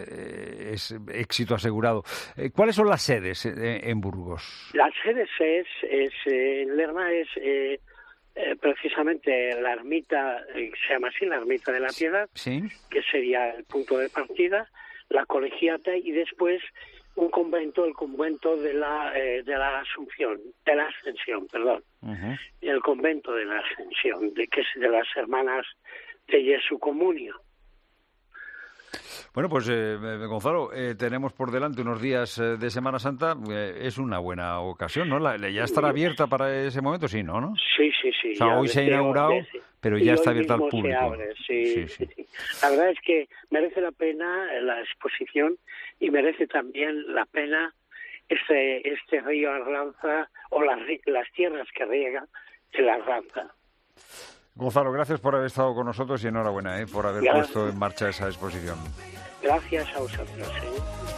eh, es éxito asegurado. Eh, ¿Cuáles son las sedes eh, en Burgos? Las sedes es, es eh, en Lerma es eh, Eh, precisamente la ermita, eh, se llama así, la ermita de la Piedad, ¿sí? que sería el punto de partida. la colegiata y después un convento, el convento de la eh, de la Asunción, de la Ascensión, perdón, uh-huh. el convento de la Ascensión, de que es de las hermanas de Jesu Comunio. Bueno, pues eh, Gonzalo, eh, tenemos por delante unos días eh, de Semana Santa. Eh, es una buena ocasión, ¿no? La, ¿Ya estará abierta para ese momento? Sí, ¿no? ¿no? Sí, sí, sí. O sea, hoy se ha inaugurado, desde, pero ya está abierta al público. Se abre, sí, sí, sí. Sí. La verdad es que merece la pena la exposición y merece también la pena este este río Arlanza o las, las tierras que riega el Arlanza. Gonzalo, gracias por haber estado con nosotros y enhorabuena ¿eh? por haber gracias. puesto en marcha esa exposición. Gracias a vosotros. ¿eh?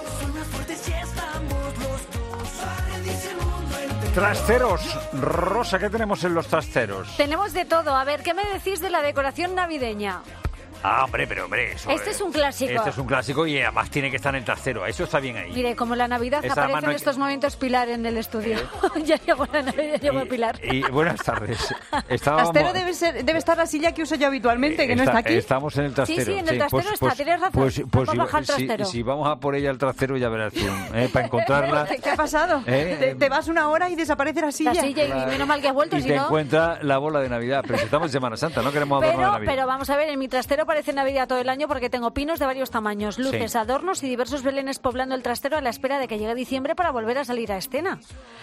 Trasteros. Rosa, ¿qué tenemos en los trasteros? Tenemos de todo. A ver, ¿qué me decís de la decoración navideña? Ah, hombre, pero hombre, eso Este es un clásico. Este es un clásico y además tiene que estar en el trastero. Eso está bien ahí. Mire, como la Navidad Esa aparece en hay... estos momentos Pilar en el estudio. ¿Eh? ya llegó la Navidad, ya llegó Pilar. Y buenas tardes. Estábamos... Trastero debe, ser, debe estar la silla que uso yo habitualmente, que está, no está aquí. Estamos en el trastero. Sí, sí, en el trastero sí, pues, está, pues, tienes razón. Pues, pues, vamos a bajar el si, trastero. Si, si vamos a por ella al trastero, ya verás tú, ¿eh? para encontrarla. ¿Qué ha pasado? ¿Eh? Te, te vas una hora y desaparece la silla. La silla y menos mal que has vuelto, y si te no... encuentra la bola de Navidad. Pero si estamos en Semana Santa, no queremos adorno pero, de Navidad. Pero vamos a ver, en mi trastero parece Navidad todo el año porque tengo pinos de varios tamaños, luces, sí. adornos y diversos belenes poblando el trastero a la espera de que llegue diciembre para volver a salir a escena.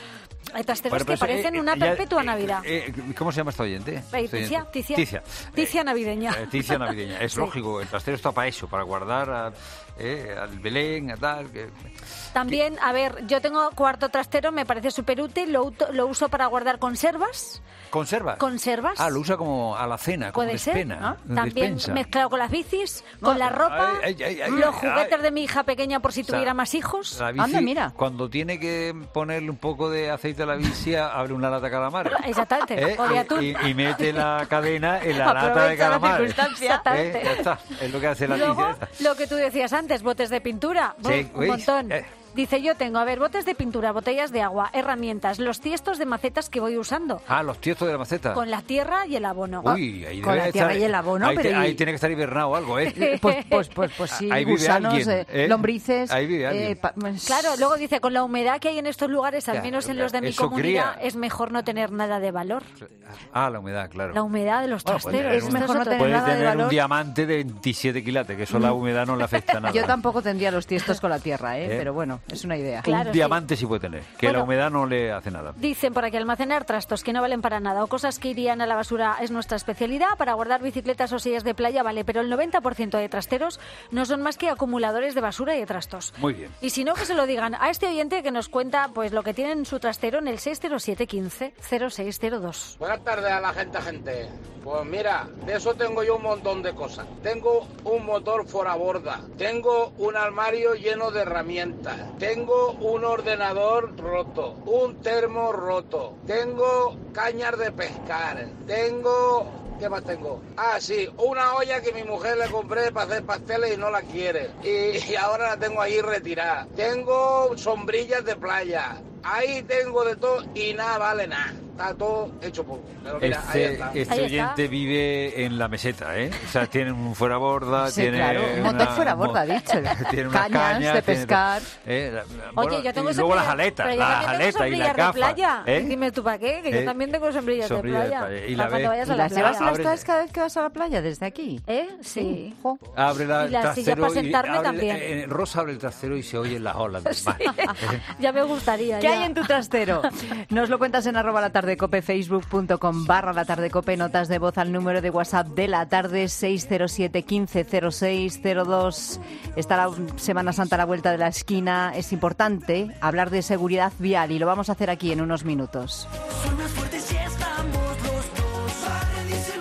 Hay trasteros bueno, que parecen eh, una ya, perpetua eh, Navidad. Eh, ¿Cómo se llama esta oyente? Eh, ticia, ticia. Ticia. Ticia navideña. Eh, ticia navideña. Es sí. lógico, el trastero está para eso, para guardar a, eh, al Belén, a tal... Que... También, a ver, yo tengo cuarto trastero, me parece súper útil, lo, lo uso para guardar conservas. ¿Conservas? Conservas. Ah, lo usa como a la cena, como Puede despena. Ser, ¿no? También despensa. Mezclado con las bicis, con ah, la ropa, ay, ay, ay, los juguetes ay. de mi hija pequeña por si o sea, tuviera más hijos. La bici, Anda, mira. Cuando tiene que ponerle un poco de aceite a la bici, abre una lata de calamar. Exactamente. ¿Eh? O de atún. Y, y mete la cadena en la lata de calamar. Exactamente. ¿Eh? Ya está. Es lo que hace la Luego, bici. Lo que tú decías antes, botes de pintura. Sí, un ¿veis? montón. Eh. Dice, yo tengo, a ver, botes de pintura, botellas de agua, herramientas, los tiestos de macetas que voy usando. Ah, los tiestos de la maceta. Con la tierra y el abono. Uy, ahí Con la estar, tierra y el abono, ahí, pero... Te, ahí tiene que estar hibernado algo, ¿eh? pues, pues, pues, pues sí, ahí gusanos, alguien, eh, lombrices... Ahí vive alguien. Eh, pa, claro, luego dice, con la humedad que hay en estos lugares, al ya, menos en los de mi comunidad, cría. es mejor no tener nada de valor. Ah, la humedad, claro. La humedad de los trasteros. Bueno, es mejor no tener puede nada tener de valor. un diamante de veintisiete quilates, que eso la humedad no le afecta nada. Yo tampoco tendría los tiestos con la tierra, ¿eh? ¿Eh? Pero bueno, es una idea. Claro, un diamante sí puede tener, que bueno, la humedad no le hace nada. Dicen por aquí, almacenar trastos que no valen para nada o cosas que irían a la basura es nuestra especialidad. Para guardar bicicletas o sillas de playa vale, pero el noventa por ciento de trasteros no son más que acumuladores de basura y de trastos. Muy bien. Y si no, que se lo digan a este oyente que nos cuenta pues lo que tiene en su trastero en el seis cero siete uno cinco cero seis cero dos. Buenas tardes a la gente, gente. Pues mira, de eso tengo yo un montón de cosas. Tengo un motor fuera borda, tengo un armario lleno de herramientas, tengo un ordenador roto, un termo roto, tengo cañas de pescar, tengo... ¿Qué más tengo? Ah, sí, una olla que mi mujer le compré para hacer pasteles y no la quiere. Y, y ahora la tengo ahí retirada. Tengo sombrillas de playa. Ahí tengo de todo y nada vale nada. Está todo hecho polvo. Pero mira, este ahí está. este ahí oyente está. vive en la meseta, ¿eh? O sea, tiene un fuera borda, sí, tiene claro, un motor fuera borda, dicho. Tiene unas cañas, cañas de pescar. Tiene, eh, Oye, bueno, yo tengo y luego las aletas, las aletas y la gafa. Playa. ¿Eh? Dime tú para qué, que ¿Eh? yo también tengo sombrillas, sombrillas de playa. De playa. Y la cuando vayas a la las llevas puestas cada vez que vas a la playa desde aquí. ¿Eh? Sí. Jo. Abre la, y la silla para sentarme abre, también. Eh, Rosa abre el trasero y se oyen las olas del mar. Sí. Ya me gustaría. ¿Qué ya. hay en tu trastero? Nos lo cuentas en arroba la tarde cope, facebook.com barra la tarde cope, notas de voz al número de WhatsApp de la tarde seis cero siete uno cinco cero seis cero dos. Está la Semana Santa a la vuelta de la esquina. Es importante hablar de seguridad vial y lo vamos a hacer aquí en unos minutos. Son más fuertes y estamos los dos.